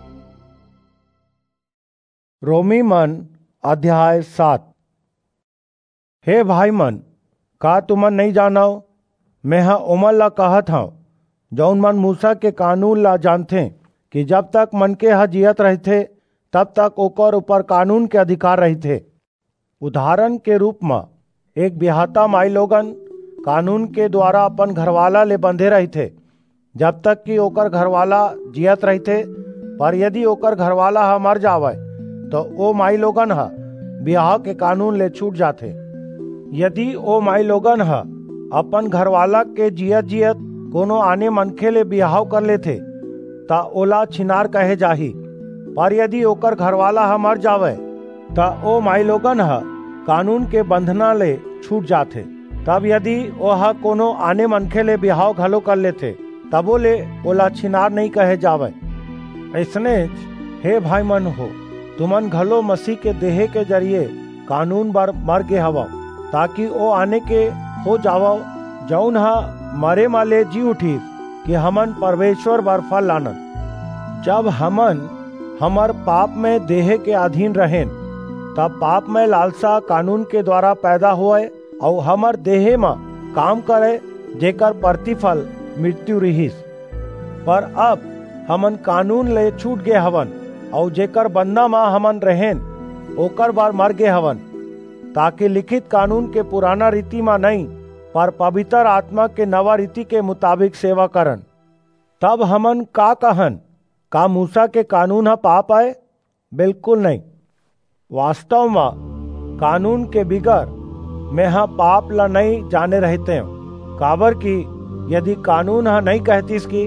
रोमी मन अध्याय सात। हे भाई मन, का तुमन नहीं जानो मैं हाँ उमर ला कहत हूँ जौन मन मूसा के कानून ला जानथे कि जब तक मन के हा जियत रहते तब तक ओकर ऊपर कानून के अधिकार रहते। उदाहरण के रूप में एक बिहाता माई लोगन कानून के द्वारा अपन घरवाला ले बंधे रहते जब तक कि ओकर घरवाला जियत रहते, पर यदि ओकर घरवाला हा मर जावे तो ओ माई लोगन हा बियाह के कानून ले छूट जाते। यदि ओ माई लोगन हा अपन घरवाला के जियत जियत कोनो आने मनखे ले बियाह कर लेते ता ओला छिनार कहे जाही। पर यदि ओकर घरवाला हा मर जावे ता ओ माई लोगन हा कानून के बंधना ले छूट जाते। तब यदि ओहा कोनो आने मनखे ले बिहाव घलो कर लेते तबो ले ओला छिनार नहीं कहे जावे। ऐसने हे भाई मन हो, तुमन घलो मसीह के देहे के जरिए कानून बार मर के हवा ताकि ओ आने के हो जावो जौन हा मरे माले जी उठी कि हमन परमेश्वर बार फल लानन। जब हमन हमर पाप में देहे के अधीन रहें तब पाप में लालसा कानून के द्वारा पैदा हुए और हमर देहे में काम करे जेकर प्रतिफल मृत्यु रहिस। पर अब हमन कानून ले छूट गए हवन और जेकर बंदा माँ हमन रहेन ओकर बार मर गए हवन, ताकि लिखित कानून के पुराना रीति माँ नहीं पर पवित्र आत्मा के नवा रीति के मुताबिक सेवा करन। तब हमन का कहन, का मूसा के कानून हा पाप है? बिल्कुल नहीं। वास्तव में कानून के बिगर मैं हा पाप ला नहीं जाने रहते हूँ। काबर की यदि कानून हा नहीं कहतीस की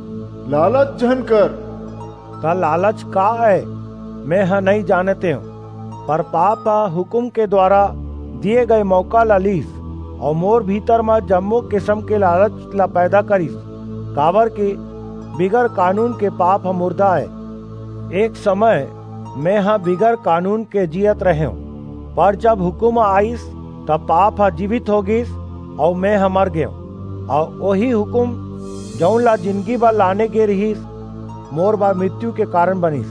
लालच झन कर, ता लालच का है मैं हा नहीं जानते हूँ। पर पाप हा हुकुम के द्वारा दिए गए मौका ला लीस और मोर भीतर में जम्मो किस्म के लालच ला पैदा करीस। काबर की बिगर कानून के पाप हा मुर्दा है। एक समय मैं हा बिगर कानून के जियत रहे हूँ, पर जब हुकुम आईस तब पाप हा जीवित हो गईस और मैं हा मर गयो। और वही हुकुम जौन ला जिंदगी बा लाने के रहीस मोर बार मृत्यु के कारण बनीस।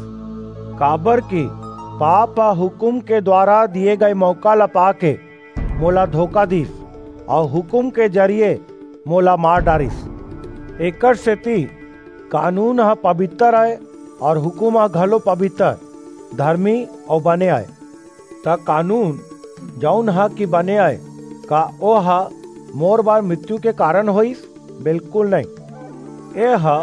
काबर की पाप हा हुकुम के द्वारा दिए गए मौका ला पाके मोला धोखा दीस और हुकुम के जरिए मोला मार डारिस। एकर सेती कानून हा पवित्र है और हुकुम हा घलो पवित्र, धर्मी और बने आए। ता कानून जौन हा की बने आए का ओ हा मोर बार मृत्यु के कारण होइस? बिल्कुल नहीं। ए हा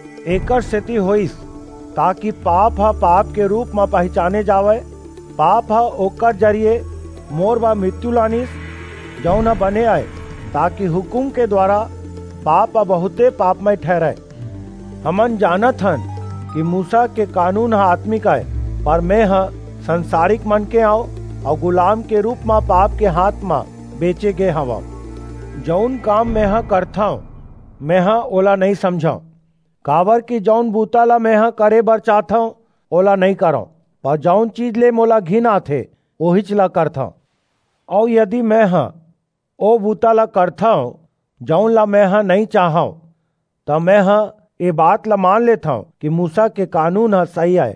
एकर सेती होइस ताकि पाप हा पाप के रूप में पहचाने जावे। पाप हा ओकर जरिए मोर बार मृत्यु लानिस जौन हा बने आए, ताकि हुकुम के द्वारा पाप हा बहुते पापमय ठहरे। हमन जानत हन कि मूसा के कानून हा आत्मिक है, पर मैं हा संसारिक मन के आओ और गुलाम के रूप में पाप के हाथ में बेचे गए हवा। जौन काम मैं हा करता हूँ मैं हा ओला नहीं समझाऊं। काबर की जौन बूता ला मैं हा करे बर चाहता हूँ ओला नहीं करो, पर जौन चीज ले मोला घिन आथे वही चला करता हूँ। और यदि मैं हा ओ बूता ला करता हूँ जौन ला मैं हा नहीं चाहूँ, तो मैं हा ये बात ला मान लेता हूँ कि मूसा के कानून हा सही है।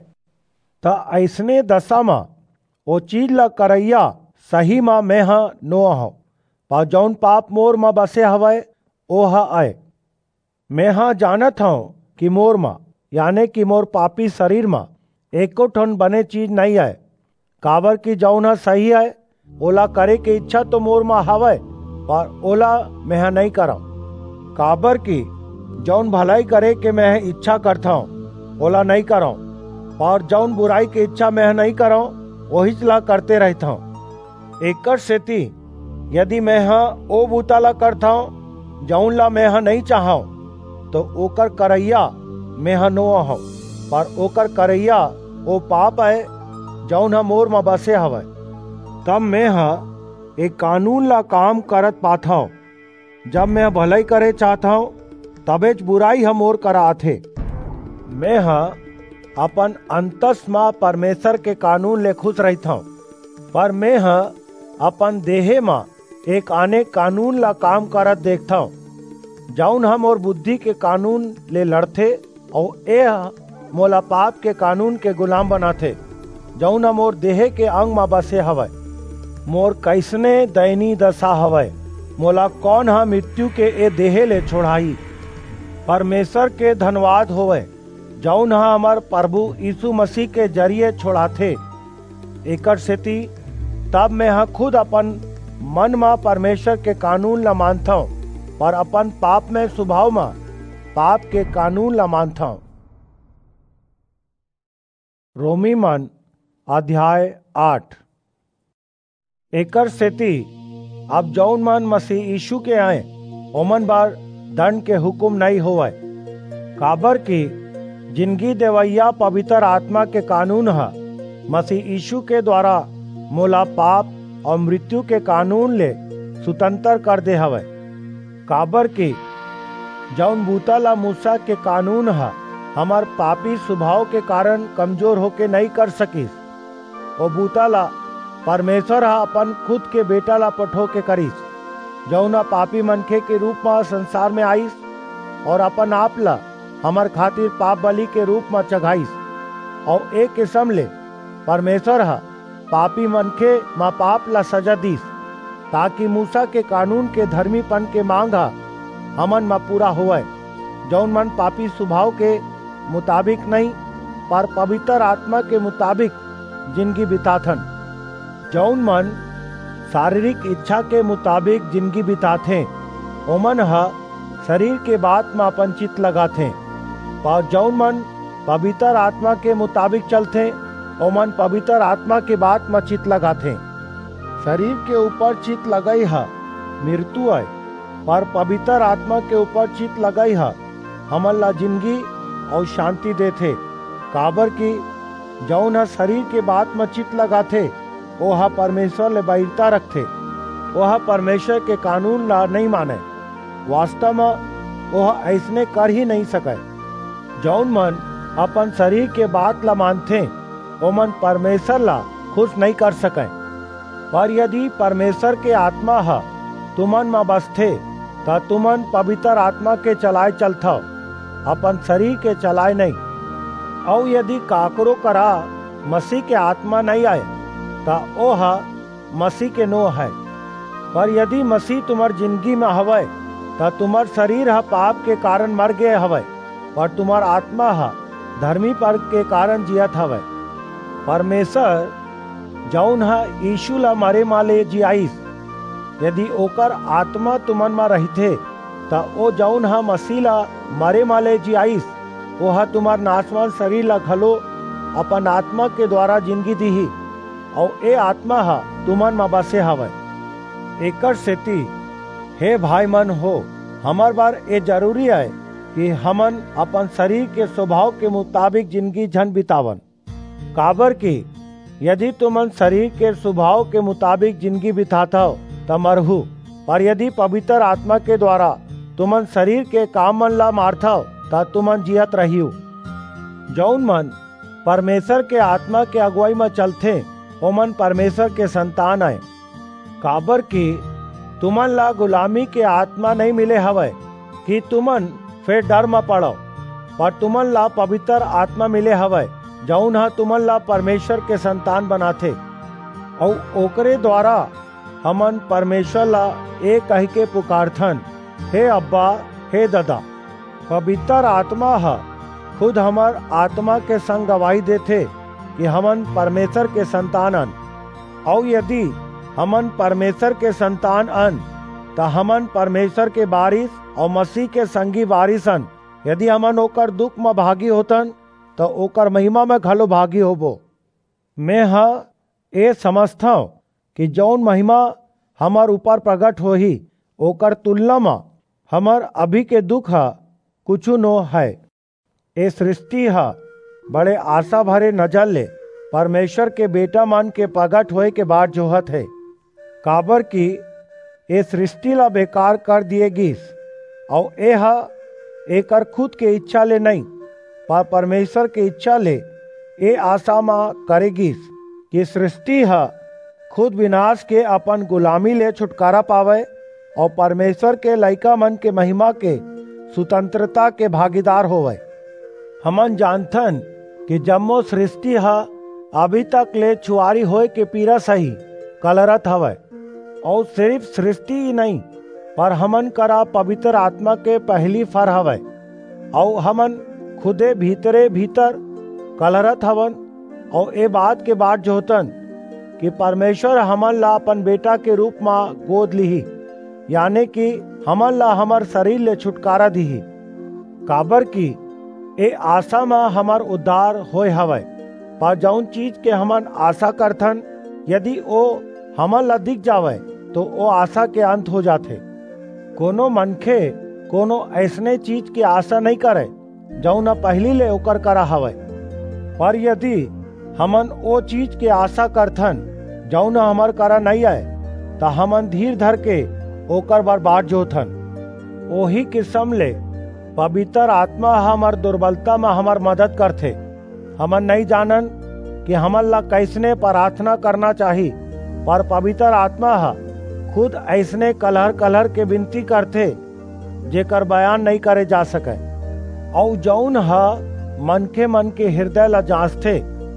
तो ऐसने दशा में वो चीज ला करैया सही माँ मैं हा नो हूँ, पर जौन पाप मोर माँ बसे हवे ओ हा आए। मैं हा जानत हूँ कि मोर माँ यानी कि मोर पापी शरीर माँ एको ठन बने चीज नहीं है। काबर की जौन हा सही है ओला करे के इच्छा तो मोर माँ हवे, पर ओला मैं हा नहीं करा। काबर की जौन भलाई करे के मैं इच्छा करता हूँ ओला नहीं करा, और जौन बुराई की इच्छा मैं नहीं करा वही चला करते रहता हूँ। एकर सेती यदि मैं हा ओ बूताला करता हूँ जौन ला मैं हा नहीं चाहूँ, तो ओकर करैया मैं हा नो हूँ, पर ओकर करैया ओ पाप है जौन हा मोर में बसे हवे। तब मैं हा एक कानून ला काम करत पाता हूँ। जब मैं भलाई करे चाहता हूँ तबेच बुराई हम मोर करा आथे। मैं हा अपन अंतस माँ परमेश्वर के कानून ले खुश रहता हूँ, पर मैं हा अपन देहे माँ एक आने कानून ला काम करत देखता हूँ जौन हम और बुद्धि के कानून ले लड़थे और ए मोला पाप के कानून के गुलाम बनाथे जौन हम और देहे के अंग में बसे हवे। मोर कैसने दयनीय दशा हवे, मोला कौन हा मृत्यु के ए देहे ले छोड़ाई। परमेश्वर के धन्यवाद होवे जौन हा हमार प्रभु यीशु मसीह के जरिए छोड़ाथे। एकर सेती तब मैं हा खुद अपन मन में परमेश्वर के कानून ला मानता हूँ, पर अपन पाप में स्वभाव में पाप के कानून ला मानता हूँ। रोमी मन अध्याय आठ। एकर सेती अब जौन मन मसीह यीशु के आए ओमन बार दंड के हुक्म नहीं होवे। काबर की जिंदगी देवैया पवित्र आत्मा के कानून है मसीह यीशु के द्वारा मोला पाप और मृत्यु के कानून ले स्वतंत्र कर दे हवे। काबर की जौन बूता ला मूसा के कानून है हमार पापी स्वभाव के कारण कमजोर होके नहीं कर सकीस, वो बूता ला परमेश्वर हा अपन खुद के बेटा ला पठो के करीस, जौना पापी मनखे के रूप में संसार में आईस और अपन आप ला हमार खातिर पाप बलि के रूप में चढ़ाईस। और एक किस्म ले परमेश्वर हा पापी मनखे मा पाप ला सजा दीस, ताकि मूसा के कानून के धर्मीपन के मांग हा हमन में पूरा होवे। जौन मन पापी स्वभाव के मुताबिक नहीं पर पवित्र आत्मा के मुताबिक जिंदगी बिताथन। जौन मन शारीरिक इच्छा के मुताबिक जिंदगी बिताथे ओमन ह शरीर के बात में अपन चित लगाथे, पर जौन मन पवित्र आत्मा के मुताबिक चलथे ओमन पवित्र आत्मा के बात में चित लगाथे। शरीर के ऊपर चित लगई है मृत्यु है, पर पवित्र आत्मा के ऊपर चित लगई है हमन ला जिंदगी और शांति देथे। काबर की जौन ह शरीर के बात में चित लगाथे वह परमेश्वर ले बैरता रखथे, वह परमेश्वर के कानून ला नहीं माने। वास्तव में वह ऐसने कर ही नहीं सके। जौन मन अपन शरीर के बात ला मानथे ओमन परमेश्वर ला खुश नहीं कर सके। पर यदि परमेश्वर के आत्मा है तुमन में बसथे तो तुमन पवित्र आत्मा के चलाए चलथो, अपन शरीर के चलाए नहीं। और यदि काकरो करा मसीह के आत्मा नहीं आए तो ओह मसीह के नो है। पर यदि मसीह तुम्हार जिंदगी में हवय तो तुम्हार शरीर है पाप के कारण मर गए हवय, पर तुम्हार आत्मा है धर्मी पर के कारण जियत हवय। परमेश्वर जौन है यीशु ला मरे माले जियाइस, यदि ओकर आत्मा तुमन में रहते तो ओ जौन है मसीह ला मरे माले जियाइस वह तुम्हार नाशवान शरीर ला घलो अपन आत्मा के द्वारा जिंदगी दीही और ए आत्मा हा तुमन में बसे हवय। एकर सेती हे भाई मन हो, हमार बार ये जरूरी है कि हमन अपन शरीर के स्वभाव के मुताबिक जिंदगी झन बितावन। काबर की यदि तुमन शरीर के स्वभाव के मुताबिक जिंदगी बिताता हो तो मरहू, पर यदि पवित्र आत्मा के द्वारा तुमन शरीर के काम मन ला मारता हो तो तुमन जियत रहियो। जौन मन परमेश्वर के आत्मा के अगुवाई में चलथे ओमन परमेश्वर के संतान है। काबर की तुमन ला गुलामी के आत्मा नहीं मिले हवय कि तुमन फिर डर में पड़ो, पर तुमन ला पवित्र आत्मा मिले हवय जौन हा तुमन ला परमेश्वर के संतान बनाथे। और ओकरे द्वारा हमन परमेश्वर ला एक कह के पुकारथन, हे अब्बा हे दादा। पवित्र आत्मा हा खुद हमार आत्मा के संग गवाही देथे कि हमन परमेश्वर के संतान अन। और यदि हमन परमेश्वर के संतान अन तो हमन परमेश्वर के वारिस और मसीह के संगी वारिस अन। यदि हमन ओकर दुख में भागी होतन तो ओकर महिमा में घलो भागी होबो। मैं हा ए समझता हूँ कि जौन महिमा हमार ऊपर प्रकट होही ओकर तुलना में हमार अभी के दुख हा कुछु नो है। ए सृष्टि हा बड़े आशा भरे नजर ले परमेश्वर के बेटा मान के प्रकट होए के बाद जोहत है। काबर की ए सृष्टि ला बेकार कर दिए गिस और ए हा एकर खुद के इच्छा ले नहीं पर परमेश्वर के इच्छा ले ए आशा में करेगिस कि सृष्टि हा खुद विनाश के अपन गुलामी ले छुटकारा पावे और परमेश्वर के लइका मन के महिमा के स्वतंत्रता के भागीदार होवे। हमन जानथन कि जम्मो सृष्टि हा अभी तक ले छुआरी होए के पीरा सही कलरत हवय। और सिर्फ सृष्टि ही नहीं पर हमन करा पवित्र आत्मा के पहली फर हवय। और हमन खुदे भीतरे भीतर कलरत हवन और ए बात के बाद जोतन कि परमेश्वर हमन ला अपन बेटा के रूप में गोद लिही, यानी कि हमन ला हमार शरीर ले छुटकारा दीही। काबर की ए आशा में हमार उद्धार होए हवय। पर जौन चीज के हमन आशा करथन यदि ओ हमन ला दिख जावे तो ओ आशा के अंत हो जाथे। कोनो मनखे कोनो ऐसने चीज की आशा नहीं करे जौन पहली ले ओकर करा हवय। पर यदि हमन ओ चीज के आशा करथन जौन हमार करा नहीं आए तो हमन धीर धर के ओकर बर्बाद जोथन। ओही किस्म ले पवित्र आत्मा हमार दुर्बलता में हमार मदद करथे। हमन नहीं जानन कि हमन ला कैसने प्रार्थना करना चाहिए, पर पवित्र आत्मा हा खुद ऐसने कलहर कलहर के विनती करथे जेकर बयान नहीं करे जा सके। और जौन हा मन के मन के हृदय ला जांचथे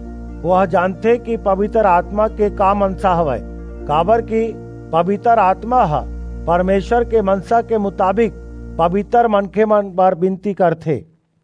वह जानते कि पवित्र आत्मा के का मनसा हवय। काबर की पवित्र आत्मा हा परमेश्वर के मनसा के मुताबिक पवित्र मनखे मन बर विनती करथे।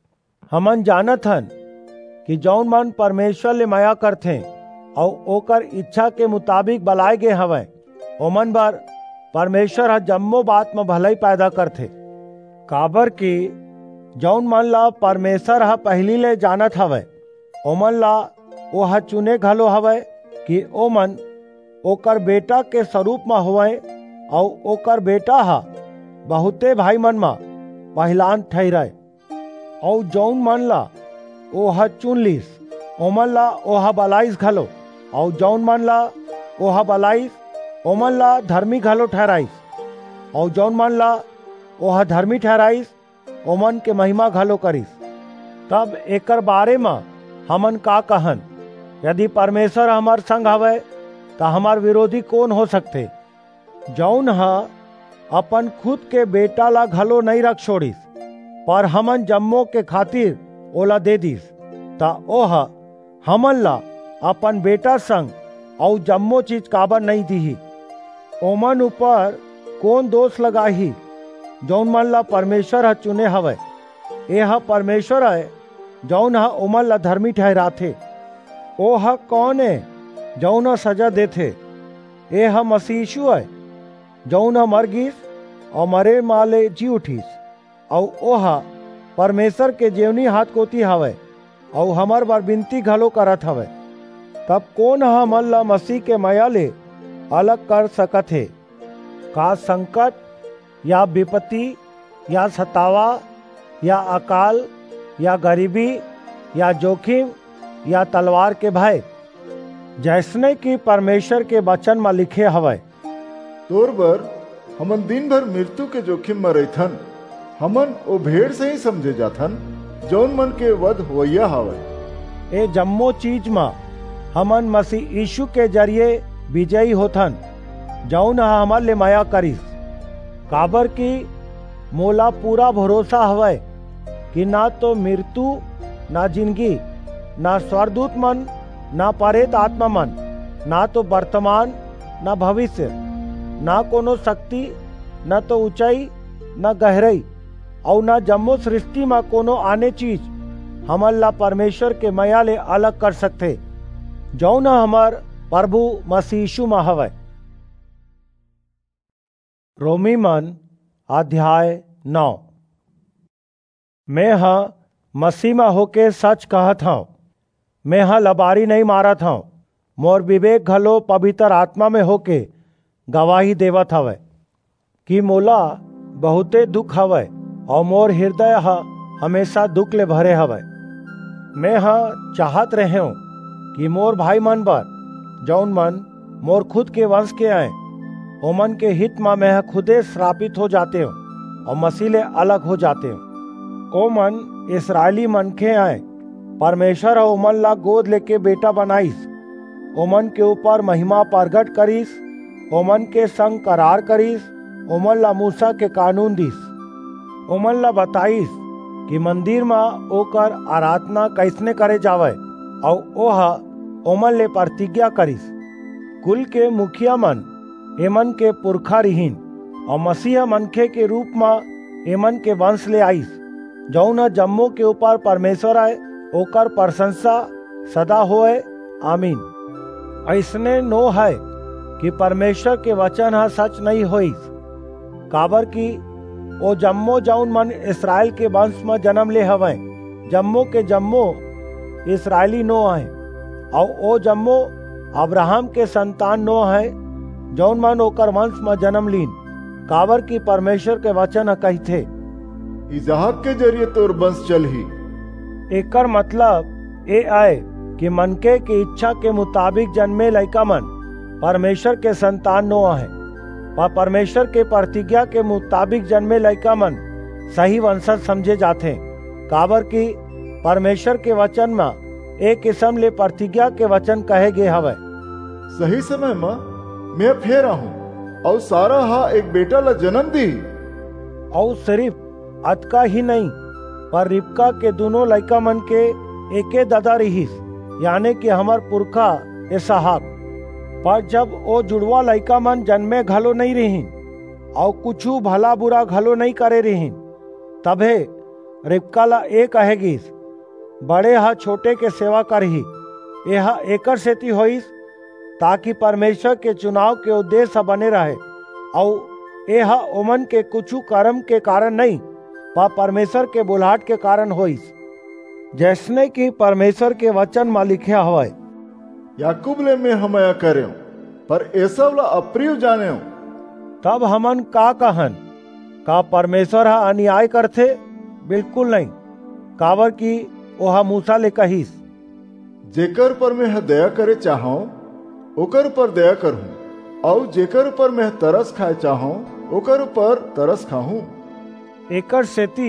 हमन जानत हन कि जौन मन परमेश्वर ले माया करथे और ओकर इच्छा के मुताबिक बलाए गे हवय, ओमन बर परमेश्वर ह जम्मो बात में भलाई पैदा करथे। काबर कि जौन मन ला परमेश्वर ह पहली ले जानत हवय, ओमन ला ओह चुने घलो हवय कि ओमन ओकर बेटा के स्वरूप में होवय और ओकर बेटा हा बहुते भाई मन मा पहिलान ठहराय। और जौन मन ला ओह चुन लिस, ओमन ला ओह बलाइस घलो, और जौन मन ला ओह बलाइस, ओमन ला धर्मी घलो ठहराइस, और जौन मन ला ओह धर्मी ठहराइस, ओमन के महिमा घलो करिस। तब एकर बारे में हमन का कहन? यदि परमेश्वर हमार संग हवय तो हमार विरोधी कौन हो सकथे? जौन हा अपन खुद के बेटा ला घलो नहीं रख छोड़िस, पर हमन जम्मो के खातिर ओला दे दिस, ता ओह हमन ला अपन बेटा संग और जम्मो चीज काबर नहीं दीही? ओमन ऊपर कौन दोष लगाही जौन मन ला परमेश्वर ह चुने हवय? एह परमेश्वर है जौन ह ओमन ला धर्मी ठहराथे। ओह कौन है जौन ह सजा देथे? एह मसीह यीशु है जौन ह मर गिस और मरे माले जी उठिस, और ओह परमेश्वर के जेवनी हाथ कोती हवय और हमार बार विनती घलो करत हवय। तब कौन ह मन ला मसीह के माया ले अलग कर सकत है? का संकट या विपत्ति या सतावा या अकाल या गरीबी या जोखिम या तलवार के भय? जैसने कि परमेश्वर के वचन में लिखे हवय, तोर बर हमन दिन भर मृत्यु के जोखिम में रहिथन। हमन ओ भेड़ से ही समझे जाथन जौन मन के वध होइया हवय। ए जम्मो चीज में हमन मसीह यीशु के जरिए विजयी होथन जौन हमन ले माया करिस। काबर कि मोला पूरा भरोसा हवय कि ना तो मृत्यु, ना जिंदगी, ना स्वर्गदूत मन, ना परेत आत्मा मन, ना तो वर्तमान, ना भविष्य, ना कोनो शक्ति, ना तो ऊंचाई, ना गहराई, और ना जम्मो सृष्टि में कोनो आने चीज हमन ला परमेश्वर के माया ले अलग कर सकथे जौन हमार प्रभु मसीह यीशु में हवय। रोमी मन अध्याय नौ। मैं हा मसीह में होके सच कहत हूँ, मैं हा लबारी नहीं मारत हूँ। मोर विवेक घलो पवित्र आत्मा में होके गवाही देवत हवय कि मोला बहुते दुख हवय और मोर हृदय हा हमेशा दुख ले भरे हवय। मैं हा चाहत रहे हूँ कि मोर भाई मन बर जौन मन मोर खुद के वंश के आए, ओमन के हित में मैं खुदे श्रापित हो जाते हूँ और मसीह ले अलग हो जाते हूँ। ओ मन इस्राएली मनखे आए, परमेश्वर ओमन ला गोद लेके बेटा बनाइस, ओमन के ऊपर महिमा प्रगट करिस, ओमन के संग करार करिस, ओमन ला मूसा के कानून दिस, ओमन ला बताइस कि मंदिर में ओकर आराधना कैसने करे जावे, और ओह ओमन ले प्रतिज्ञा करिस। कुल के मुखिया मन एमन के पुरखा रिहिन और मसीह मनखे के रूप में एमन के वंश ले आइस, जौन जम्मो के ऊपर परमेश्वर आए, ओकर प्रशंसा सदा होए। आमीन। ऐसने नो है कि परमेश्वर के वचन हा सच नहीं होइस, काबर की ओ जम्मो जौन मन इस्राएल के वंश में जन्म ले हवय, जम्मो के जम्मो इस्राएली नो है, और ओ जम्मो अब्राहम के संतान नो है जौन मन ओकर वंश में जन्म लीन। काबर की परमेश्वर के वचन कहथे, इसहाक के जरिए तोर वंश चलही। एकर मतलब ए आए कि मनके की इच्छा के मुताबिक जन्मे लइका मन परमेश्वर के संतान नो है, पर परमेश्वर के प्रतिज्ञा के मुताबिक जन्मे लइका मन सही वंशज समझे जाते। काबर की परमेश्वर के वचन में एक किस्म ले प्रतिज्ञा के वचन कहे गे हवय, सही समय में मैं फेर आहूं और सारा हा एक बेटा ला जन्म दी। और सिर्फ अतका ही नहीं, पर रिबका के दोनों लइका मन के एके दादा रहीस, यानी कि हमार पुरखा इसहाक। पर जब ओ जुड़वा लइका मन जन्मे घलो नहीं रहीन और कुछ भला बुरा घलो नहीं करे रहीन, तभे रिबका ला ए कहेगीस, बड़े हा छोटे के सेवा करही। यह एकर सेती होइस ताकि परमेश्वर के चुनाव के उद्देश्य बने रहे, और यह ओमन के कुछ कर्म के कारण नहीं, पर परमेश्वर के बुलाहट के कारण होइस। जैसने कि परमेश्वर के वचन में लिखे हवै, याकूब ले में हम करे पर एसव ला अप्रिय जाने। तब हमन का कहन, का परमेश्वर हा अन्याय करथे? बिल्कुल नहीं, काबर की ओहा मूसा ले कहिस, जेकर पर मैं दया करे चाहूं ओकर पर दया करूं, और जेकर पर मैं तरस खाए चाहूं ओकर पर तरस खाऊं। एकर सेती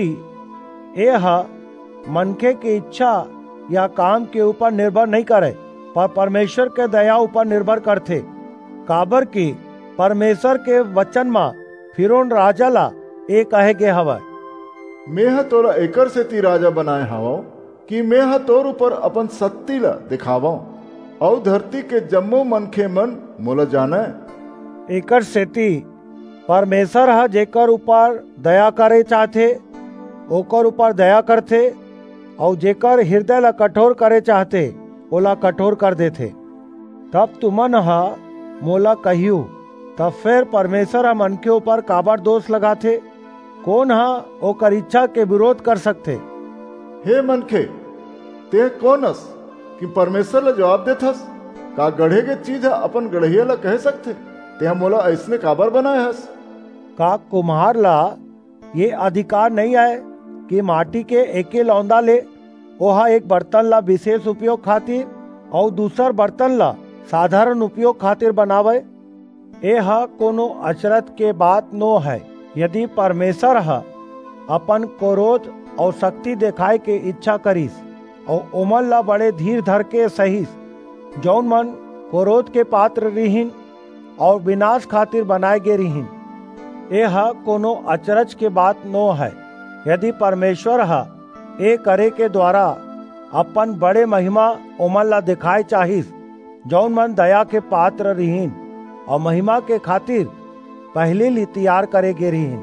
यह मनखे की इच्छा या काम के ऊपर निर्भर नहीं करे, पर परमेश्वर के दया ऊपर निर्भर करथे। काबर की परमेश्वर के वचन में फिरौन राजा ला ए कहे गे हवै, मैं तोरा एकर सेती राजा बनाए हवं कि मैं तोर ऊपर अपन सत्ती ला दिखावं, और धरती के जम्मो मनखे मन मोला जाने। एकर सेती परमेश्वर हा जेकर ऊपर दया करे चाहथे ओकर ऊपर दया करथे, और जेकर हृदय ला कठोर करे चाहते ओला कठोर कर देथे। तब तुमन हा मोला कहियो, तब फिर परमेश्वर हा मन के ऊपर काबर दोष लगाथे? कौन हा ओकर इच्छा के विरोध कर सकथे? हे मनखे, ते कौनस कि परमेश्वर ला जवाब देथस? का गढ़े के चीज अपन गढ़िया ला कह सकथे? ते मोला ऐसने काबर बनाए हस? का कुम्हार ला ये अधिकार नहीं है कि माटी के एके लौंदा ले ओहा एक बर्तन ला विशेष उपयोग खातिर और दूसर बर्तन ला साधारण उपयोग खातिर बनावे? यह कोनो अचरज के बात नो है। यदि परमेश्वर हा अपन क्रोध और शक्ति दिखाए के इच्छा करिस और ओमन ला बड़े धीर धर के सहिस, जौन मन क्रोध के पात्र रिहिन और विनाश खातिर बनाए गे रिहिन, यह कोनो अचरज के बात नो है। यदि परमेश्वर हा ए करे के द्वारा अपन बड़े महिमा ओमन ला दिखाए चाहिस, जौन मन दया के पात्र रिहिन और महिमा के खातिर पहले ली तैयार करे गे रिहिन,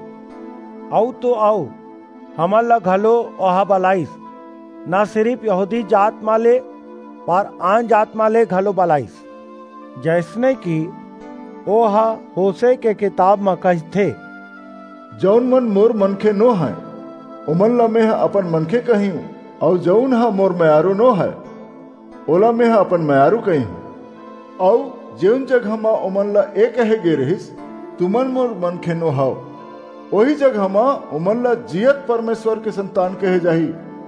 औ तो आओ हमन ला घलो ओहा बलाइस, न सिर्फ यहूदी जात माले पर आन जात माले घलो बलाइस। जैसने कि ओहा होशे के किताब में कहथे, जौन मन मोर मनखे नो है उमन ला मैं अपन मनखे कही, और जौन हा मोर मयारू नो है ओला मैं अपन मयारू कही। और जौन जगह में उमन ला ए कहे गे रहिस तुमन मोर मनखे नो हो, वही जगह में उमन ला जियत परमेश्वर के संतान कहे जाही।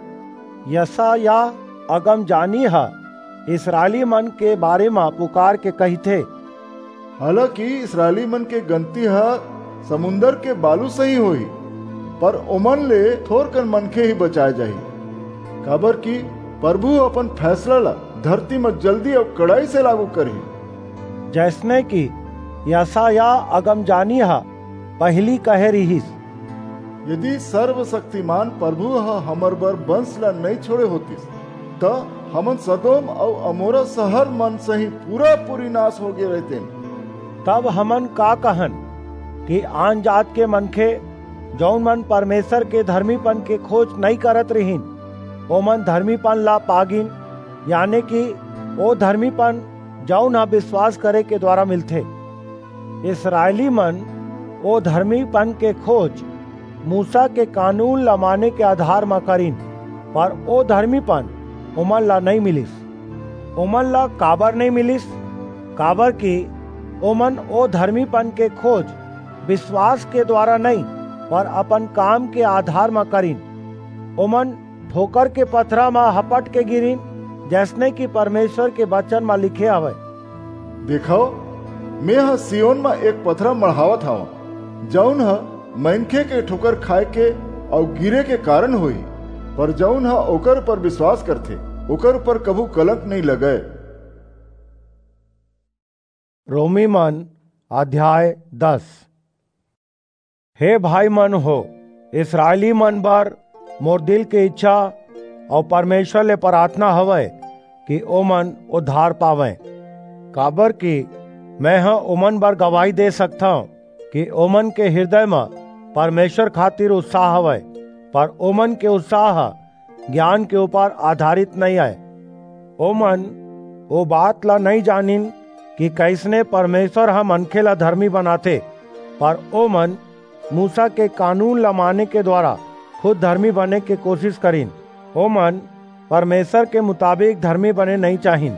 यशाया अगम जानी हा इस्राएली मन के बारे में पुकार के कही थे, हालांकि इस्राएली मन के गंती हा समुंदर के बालू सही होई, पर उमन ले थोर कर मनखे ही बचाए जाही। काबर की प्रभु अपन फैसला ला धरती में जल्दी और कड़ाई से लागू करी। जैसने कि यशाया अगम जानी हा पहली कहे रहीस, यदि सर्वशक्तिमान प्रभु हा हमर बर वंश ला नहीं छोड़े होतिस, तो हमन सदोम और अमोरा शहर मन सही पूरा पूरी नाश हो गए रहते। तब हमन का कहन कि आन जात के मनखे जौन मन परमेश्वर के धर्मीपन के खोज नहीं करत रहीन, ओमन धर्मीपन ला पागिन, यानी कि ओ धर्मीपन जौन हा विश्वास करे के द्वारा मिलथे। इस्राएली मन ओ धर्मीपन के खोज मूसा के कानून ला माने के आधार में करीन, पर ओ धर्मीपन ओमन ला नहीं मिलिस। ओमन ला काबर नहीं मिलिस? काबर की ओमन ओ धर्मीपन के खोज विश्वास के द्वारा नहीं, पर अपन काम के आधार में करीन। ओमन ठोकर के पथरा में हपट के गिरीन, जैसने कि परमेश्वर के वचन में लिखे हवे, देखो मैं हा सियोन में एक पथरा मढ़ावत हवा, जौन हा मनखे के ठोकर खाए के और गिरे के कारण हुई, पर जौन हा ओकर पर विश्वास करथे ओकर पर कभू कलंक नहीं लगे। रोमी मन अध्याय दस। हे भाई मन हो, इस्राएली मन बर मोर दिल के इच्छा और परमेश्वर ले प्रार्थना हवे कि ओमन उद्धार पावे। काबर की मैं हा ओमन बर गवाही दे सकता हूँ कि ओमन के हृदय में परमेश्वर खातिर उत्साह हवे, पर ओमन के उत्साह ज्ञान के ऊपर आधारित नहीं है। ओमन वो बात ला नहीं जानिन कि कैसने परमेश्वर हम मनखे ला धर्मी बनाते, पर ओमन मूसा के कानून ला माने के द्वारा खुद धर्मी बने के कोशिश करीन। ओमन परमेश्वर के मुताबिक धर्मी बने नहीं चाहिन।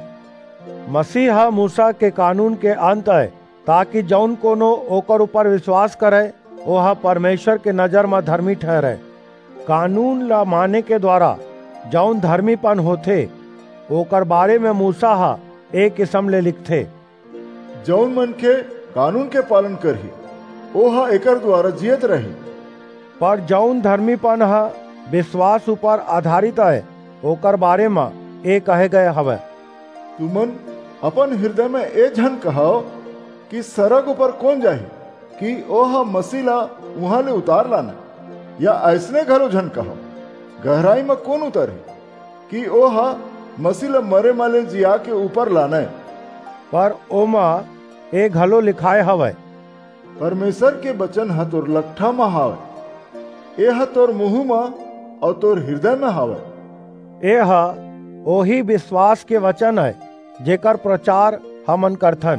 मसीह मूसा के कानून के अंत है, ताकि जौन कोनो ओकर ऊपर विश्वास करे वह परमेश्वर के नजर में धर्मी ठहरे। कानून ला माने के द्वारा जौन धर्मीपन होथे ओकर बारे में मूसा हा एक किस्म ले लिखथे। जौन मन के कानून के पालन करही ओहा एकर द्वारा जियत रही। पर जौन धर्मीपन हा विश्वास ऊपर आधारित है ओकर बारे में ए कहे गए हवे, तुमन अपन हृदय में ए झन कहो कि सरग ऊपर कौन जाही कि ओहा मसीला वहां ले उतार लाना, या ऐसने घलो झन कहो गहराई में कौन उतरे कि ओहा मसीला मरे माले जिया के ऊपर लाना है। पर ओमा ए घलो लिखाए हवे, परमेश्वर के वचन ह तोर लट्ठा में हावे, ए ह तोर मुंह में और तोर हृदय में हावे। ए ह ओही विश्वास के वचन है जेकर प्रचार हमन करथन।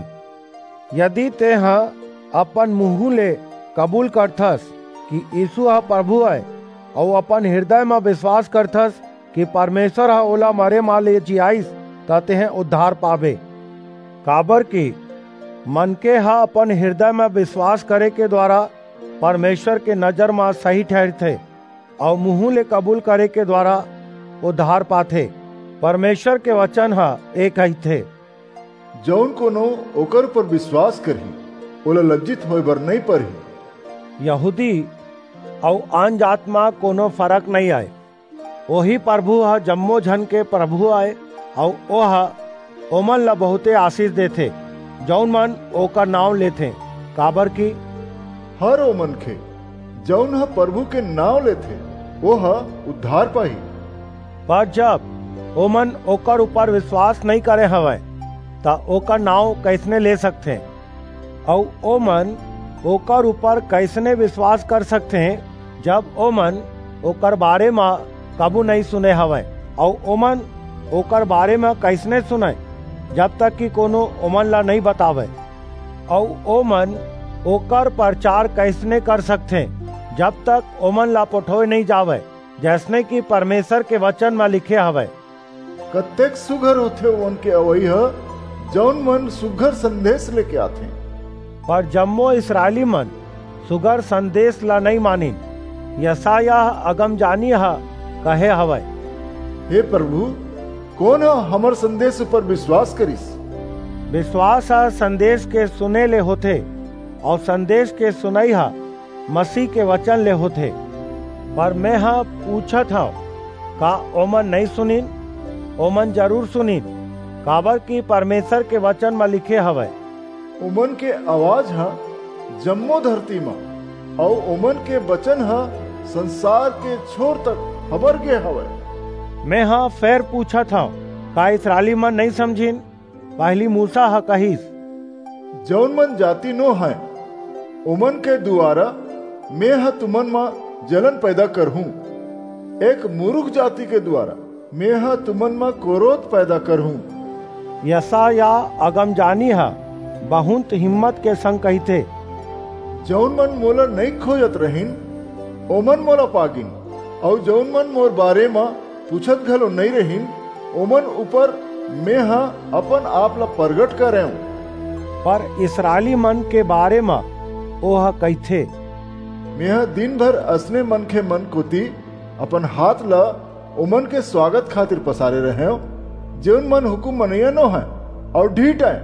यदि ते ह अपन मुंह ले कबूल करथस कि यीशु ह प्रभु है और अपन हृदय में विश्वास करथस कि परमेश्वर ह ओला मरे माले जियाइस त तेह उद्धार पावे। काबर की मन के हा अपन हृदय में विश्वास करे के द्वारा परमेश्वर के नजर में सही ठहरते और मुंह ले कबूल करे के द्वारा उद्धार पाथे। परमेश्वर के वचन हा एक ही थे। जौन कोनो ओकर पर विश्वास करही ओला लज्जित होय बर नहीं पड़ही। यहूदी और आन जात में कोनो फर्क नहीं आए, वही प्रभु हा जम्मो झन के प्रभु आए और ओहा ओमन ला बहुते आशीष देथे जौन मन ओकर नाम लेथे। काबर की हर ओ मन के जौन ह प्रभु के नाम लेथे ओह उद्धार पाही। पर जब ओमन ओकर ऊपर विश्वास नहीं करे हवे ता ओकर नाम कैसने ले सकते और ओमन ओकर ऊपर कैसने विश्वास कर सकते हैं जब ओमन ओकर बारे में कबू नहीं सुने हवे और ओमन ओकर बारे में कैसने सुने जब तक कि कोनो ओमन ला नहीं बतावे और ओमन ओकर प्रचार कैसने कर सकते जब तक ओमन ला पठोए नहीं जावे, जैसने कि परमेश्वर के वचन में लिखे हवे। कत्तेक सुघर होथे उनके अवई ह जौन मन सुघर संदेश लेके आथे, पर जम्मो इस्राएली मन सुघर संदेश ला नहीं मानिन। यशाया अगम जानी हा कहे हवे, हे प्रभु कौन हमर संदेश पर विश्वास करिस। विश्वास हा संदेश के सुने ले होथे और संदेश के सुनई हा मसीह के वचन ले होथे। पर मैं हा पूछत हूँ का ओमन नहीं सुनिन? ओमन जरूर सुनिन, काबर की परमेश्वर के वचन में लिखे हवे। ओमन के आवाज हा जम्मो धरती में और ओमन के वचन हा संसार के छोर तक खबर गे हवे। मैं हाँ फेर पूछा था का इस्राएली मन नहीं समझिन? पहली मूसा हा कहिस, जौन मन जाति नो है ओमन के द्वारा मैं हा तुमन में जलन पैदा करहूं। एक मूर्ख जाति के द्वारा मैं हा तुमन में क्रोध पैदा करहूं। यशाया अगम जानी हा बहुत हिम्मत के संग कहते, जौन मन मोला नहीं खोजत रहीन ओमन मोला पागिन, और जौन मन मोर बारे में पूछत घलो नहीं रहीन ओमन ऊपर मैं हा अपन आप ला प्रगट करे। पर इस्राएली मन के बारे में ओह कहते, मैं हा दिन भर असने मन के मन कोती अपन हाथ ला ओमन के स्वागत खातिर पसारे रहे, जौन मन हुकुम मनैया नो है और ढीठ है।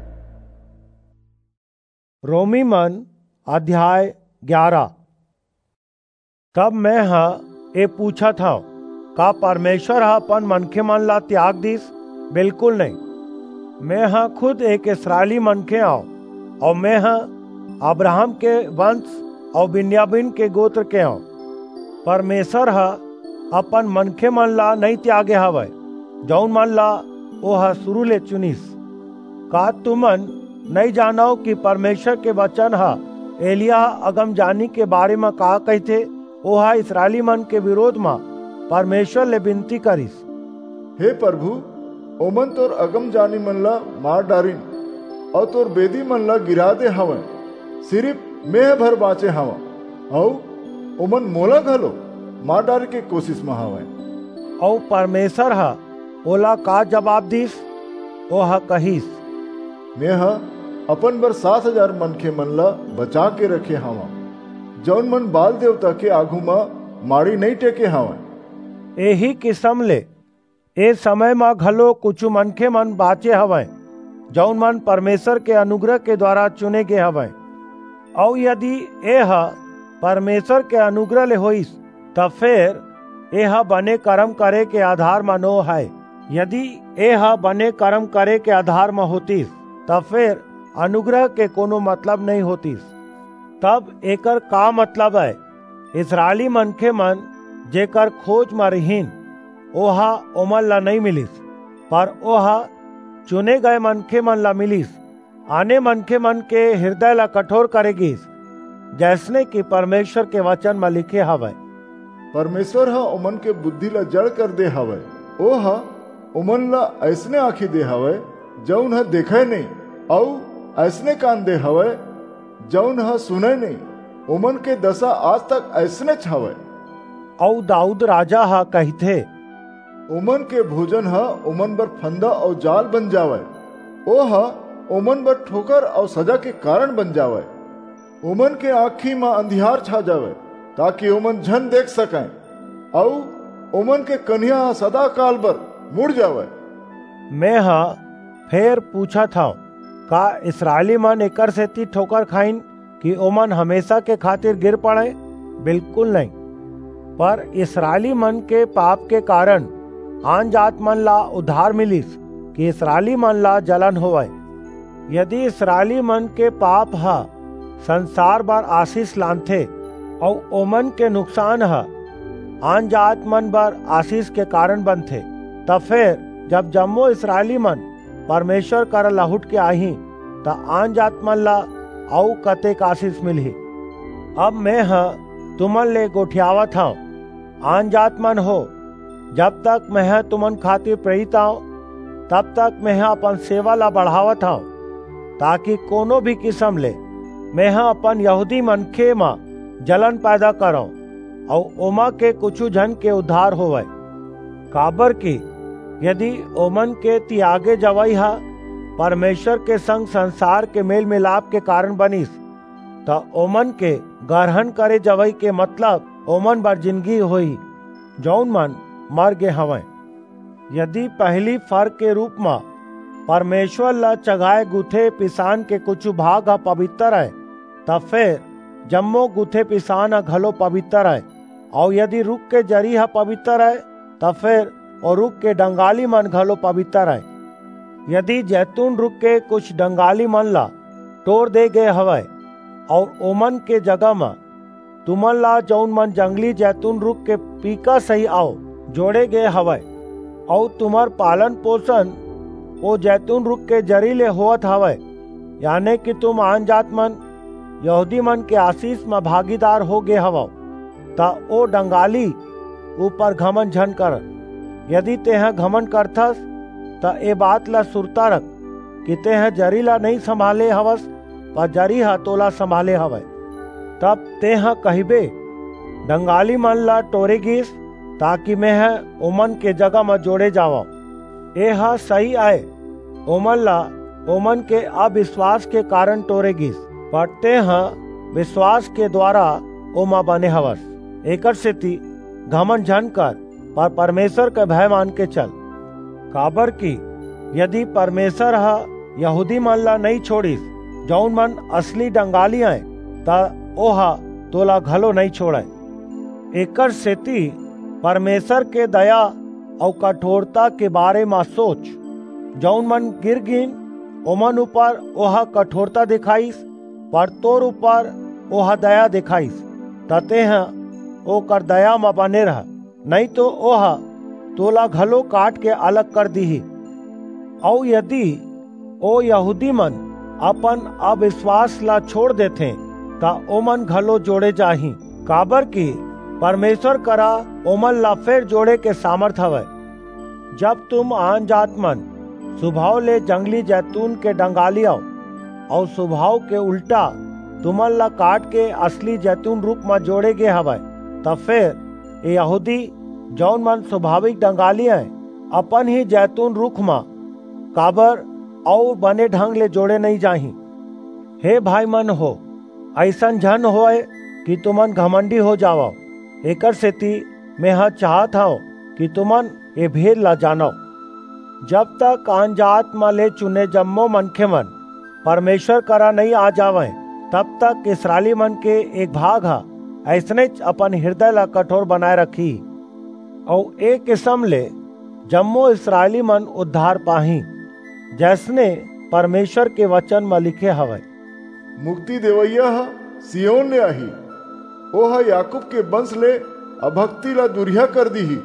रोमी मन अध्याय ग्यारह। तब मैं हा ए पूछा था का परमेश्वर हा अपन मनखे मन ला त्याग दिस? बिल्कुल नहीं। मैं हा खुद एक इस्राएली मनखे आओ और मैं हा अब्राहम के वंश और बिन्यामीन के गोत्र के आओ। परमेश्वर हा अपन मनखे मन ला नहीं त्यागे हवे जौन मन ला ओ हा शुरू ले चुनिस। का तुमन नहीं जानो कि परमेश्वर के वचन हा एलिया अगम जानी के बारे में का कहते? ओहा इस्राएली मन के विरोध में परमेश्वर ले विनती करिस, हे प्रभु, ओमन तोर अगम जानी मन ला मार डारिन और तोर बेदी मन ला गिरा दे हवन। सिर्फ मेह भर बाँचे हवा और ओमन मोला घलो मार डारे के कोशिश में हवन। और परमेश्वर हा ओला का जवाब दिस? ओहा कहिस, मैं हा अपन बर सात हजार मन के मन ला बचा के रखे हवा, जौन मन बाल देवता के आगू में माड़ी नहीं टेके हवन। यही किस्म ले ए समय में घलो कुछ मन के मन बाचे हवय, जौन मन परमेश्वर के अनुग्रह के द्वारा चुने गए हवय। और यदि यह परमेश्वर के अनुग्रह ले होइस तब फिर यह बने कर्म करे के आधार में नो है। यदि यह बने कर्म करे के आधार में होतीस तब फिर अनुग्रह के कोनो मतलब नहीं होतीस। तब एकर का मतलब है? इस्राएली मन के मन जेकर खोज में रहीन ओहा ओमन ला नहीं मिलिस, पर ओहा चुने गए मन के मन ला मिलिस। आने मन के मन के हृदय ला कठोर करेगिस, जैसने कि परमेश्वर के वचन में लिखे हवय। परमेश्वर हा ओमन के बुद्धि ला जड़ कर दे हवय, ओहा ओमन ला ऐसने आँखी दे हवय जौन हा देखे नहीं, और ऐसने कान दे हवय जौन हा सुने नहीं। ओमन के दशा आज तक ऐसने छावय। और दाऊद राजा हा कहते, ओमन के भोजन हा ओमन बर फंदा और जाल बन जावे, ओ हा ओमन बर ठोकर और सजा के कारण बन जावे। ओमन के आँखी में अंधियार छा जावे ताकि ओमन झन देख सकें, और ओमन के कन्या सदा काल बर मुड़ जावे। मैं हा फिर पूछा था, का इस्राएली मन एकर सेती ठोकर खाइन कि ओमन हमेशा के खातिर गिर पड़े? बिल्कुल नहीं, पर इस्राएली मन के पाप के कारण आन जात मन ला उद्धार मिलिस कि इस्राएली मन ला जलन होवे। यदि इस्राएली मन के पाप हा संसार बर आशीष लानथे और ओमन के नुकसान हा आन जात मन बर आशीष के कारण बनथे, तब फिर जब जम्मो इस्राएली मन परमेश्वर कर लहुट के आही त आन जात मन ला आउ कतेक आशीष मिलही। अब मैं हा तुमन ले गोठियावत हूँ, आन जात मन हो, जब तक मैं तुमन खातिर प्रेरित आऊं तब तक मैं अपन सेवा ला बढ़ावत हूँ, ताकि कोनो भी किस्म ले मैं अपन यहूदी मनखे में जलन पैदा करूं और ओमा के कुछ जन के उद्धार होवे। काबर की यदि ओमन के त्यागे जवई हा परमेश्वर के संग संसार के मेल मिलाप के कारण बनिस, तो ओमन के ग्रहण करे जवई के मतलब ओमन बर जिंदगी होई, जौन मन मर गे हवय। यदि पहली फर्क के रूप में परमेश्वर ला चगाए गुथे पिसान के कुछ भाग हा पवित्र है, तब फिर जम्मो गुथे पिसान हा घलो पवित्र है। और यदि रुख के जरी हा पवित्र है तब फिर और रुख के डंगाली मन घलो पवित्र है। यदि जैतून रुख के कुछ डंगाली मन ला तोड़ दे गए हवय और ओमन के जगह में तुमन ला जौन मन जंगली जैतून रुख के पीका सही आओ जोड़े गए हवय, और तुम्हार पालन पोषण वो जैतून रुख के जरी ले होत हवय, यानी कि तुम आन जात मन यहूदी मन के आशीष में भागीदार हो गए हवो, ता ओ डंगाली ऊपर घमन झन कर। यदि तेह घमन करथस ता ए बात ला सुरता रख कि तेह जरी ला नहीं संभाले हवस, पर जरी हा तोला संभाले हवय। तब तेह कहिबे डंगाली मन ला टोरे गिस ताकि मैं ओमन के जगह में जोड़े जावा। ए हा सही आए, ओमन ला ओमन के अविश्वास के कारण टोरे गिस, पर तेह विश्वास के द्वारा ओमा बने हवस। एकर सेती घमन झन कर, पर परमेश्वर के भय मान के चल। काबर की यदि परमेश्वर हा यहूदी मन ला नहीं छोड़िस जौन मन असली डंगाली है, ता ओहा तोला घलो नहीं छोड़े। एकर सेती परमेश्वर के दया और कठोरता के बारे में सोच। जौन मन गिर गिन ओमन ऊपर ओहा कठोरता दिखाईस, पर तोर ऊपर ओहा दया दिखाईस, तते हैं ओकर दया में बने रह, नहीं तो ओहा तोला घलो काट के अलग कर दीही। और यदि ओ यहूदी मन अपन अविश्वास ला छोड़ देथे ता ओमन घलो जोड़े जाही। काबर की परमेश्वर करा ओमन ला फिर जोड़े के सामर्थ हवै। जब तुम आन जात मन स्वभाव ले जंगली जैतून के डंगालियाओ और स्वभाव के उल्टा तुमन ला काट के असली जैतून रूप में जोड़े गे हवै, तब फिर ये यहूदी जौन मन स्वाभाविक डंगालिया अपन ही जैतून रुख में काबर और बने ढंग ले जोड़े नहीं जाही। हे भाई मन हो, ऐसन झन होए कि तुमन घमंडी हो जाओ। एकर सेती मैं हा चाहत हूँ कि तुमन ये भेद ला जानो। जब तक आन जात में ले चुने जम्मो मनखे मन परमेश्वर करा नहीं आ जावे, तब तक इस्राएली मन के एक भाग हा ऐसने अपन हृदय ला कठोर बनाए रखी और एक किस्म ले जम्मो इस्राएली मन उद्धार पाही, जैसने परमेश्वर के वचन में लिखे हवै। मुक्ति देवैया हा सियोन ले आही, ओहा याकूब के वंश ले अभक्ति ला दुरिया कर दीही।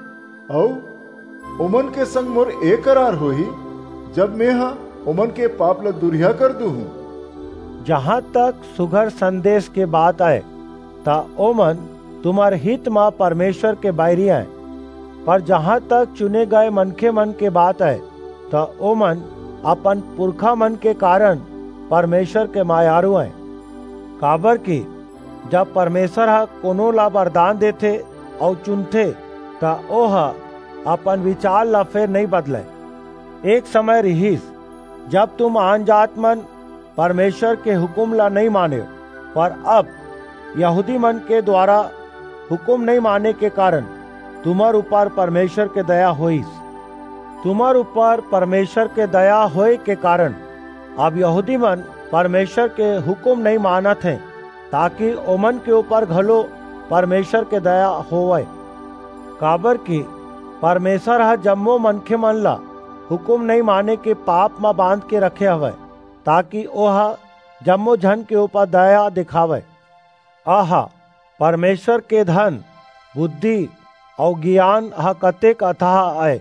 औ उमन के संग मोर एक करार होही, जब मैं हा उमन के पाप ला दुरिया कर दू हूँ। जहाँ तक सुघर संदेश के बात आए ता ओमन तुम्हार हित में परमेश्वर के बैरी आए, पर जहाँ तक चुने गए मनखे मन के बात आए ता ओमन अपन पुरखा मन के कारण परमेश्वर के मायारू आए। काबर की जब परमेश्वर हा कोनो ला वरदान देथे और चुनथे ता ओहा अपन विचार ला फिर नहीं बदले। एक समय रहीस जब तुम आन जात मन परमेश्वर के हुक्म ला नहीं माने, पर अब यहूदी मन के द्वारा हुक्म नहीं माने के कारण तुम्हार ऊपर परमेश्वर के दया होइस। तुम्हार ऊपर परमेश्वर के दया होए के कारण अब यहूदी मन परमेश्वर के हुक्म नहीं मानत हैं, ताकि ओमन के ऊपर घलो परमेश्वर के दया होवे। काबर की परमेश्वर हा जम्मो मनखे मन ला हुक्म नहीं माने के पाप में बांध के रखे हवे, ताकि ओहा जम्मो जन के ऊपर दया दिखावे। आहा, परमेश्वर के धन बुद्धि और ज्ञान हा कतेक अथाह आए,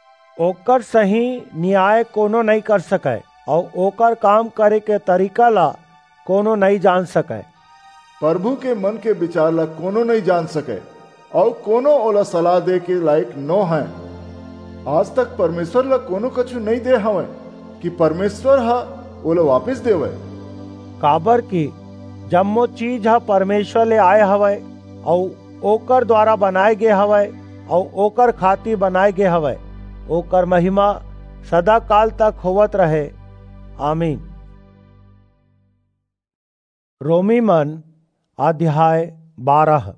ओकर सही न्याय कोनो नहीं कर सके और ओकर काम करे के तरीका ला कोनो नहीं जान सके। प्रभु के मन के विचार ला कोनो नहीं जान सके और कोनो ओला सलाह दे के लायक नो है। आज तक परमेश्वर ला कोनो कछु नहीं दे हवे कि परमेश्वर हा ओला वापिस देवे। काबर की जम्मो चीज हा परमेश्वर ले आए हवे और ओकर द्वारा बनाए गे हवे और ओकर खातिर बनाए गे हवे। ओकर महिमा सदा काल तक होवत रहे। आमीन। रोमी मन अध्याय बारह।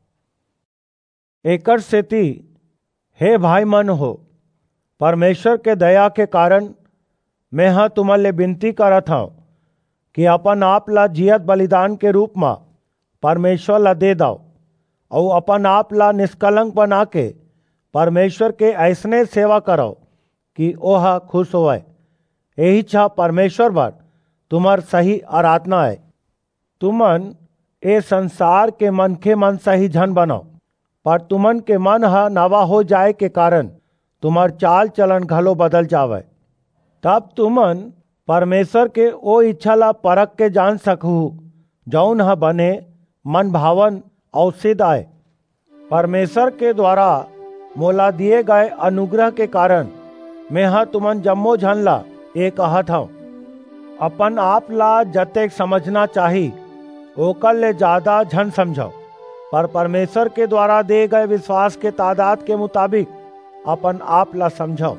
एकर सेती हे भाई मन हो, परमेश्वर के दया के कारण मैं हाँ तुमन ले विनती करत हूँ कि अपन आप ला जियत बलिदान के रूप में परमेश्वर ला दे दो और अपन आप ला निष्कलंक बना के परमेश्वर के ऐसने सेवा करो कि ओहा खुश होवे। यही छा परमेश्वर पर तुम्हार सही आराधना है। तुमन ए संसार के मनखे मन सही झन बनो, पर तुमन के मन हा नवा हो जाए के कारण तुम्हार चाल चलन घलो बदल जावे। तब तुमन परमेश्वर के ओ इच्छा ला परख के जान सकहु जौन हा बने मन भावन और सिद्ध आए। परमेश्वर के द्वारा मोला दिए गए अनुग्रह के कारण मैं हा तुमन जम्मो झन ला ए कहत हूँ, अपन आप ला जतेक समझना चाही ओकर ले ज्यादा झन समझो, पर परमेश्वर के द्वारा दे गए विश्वास के तादाद के मुताबिक अपन आप ला समझो।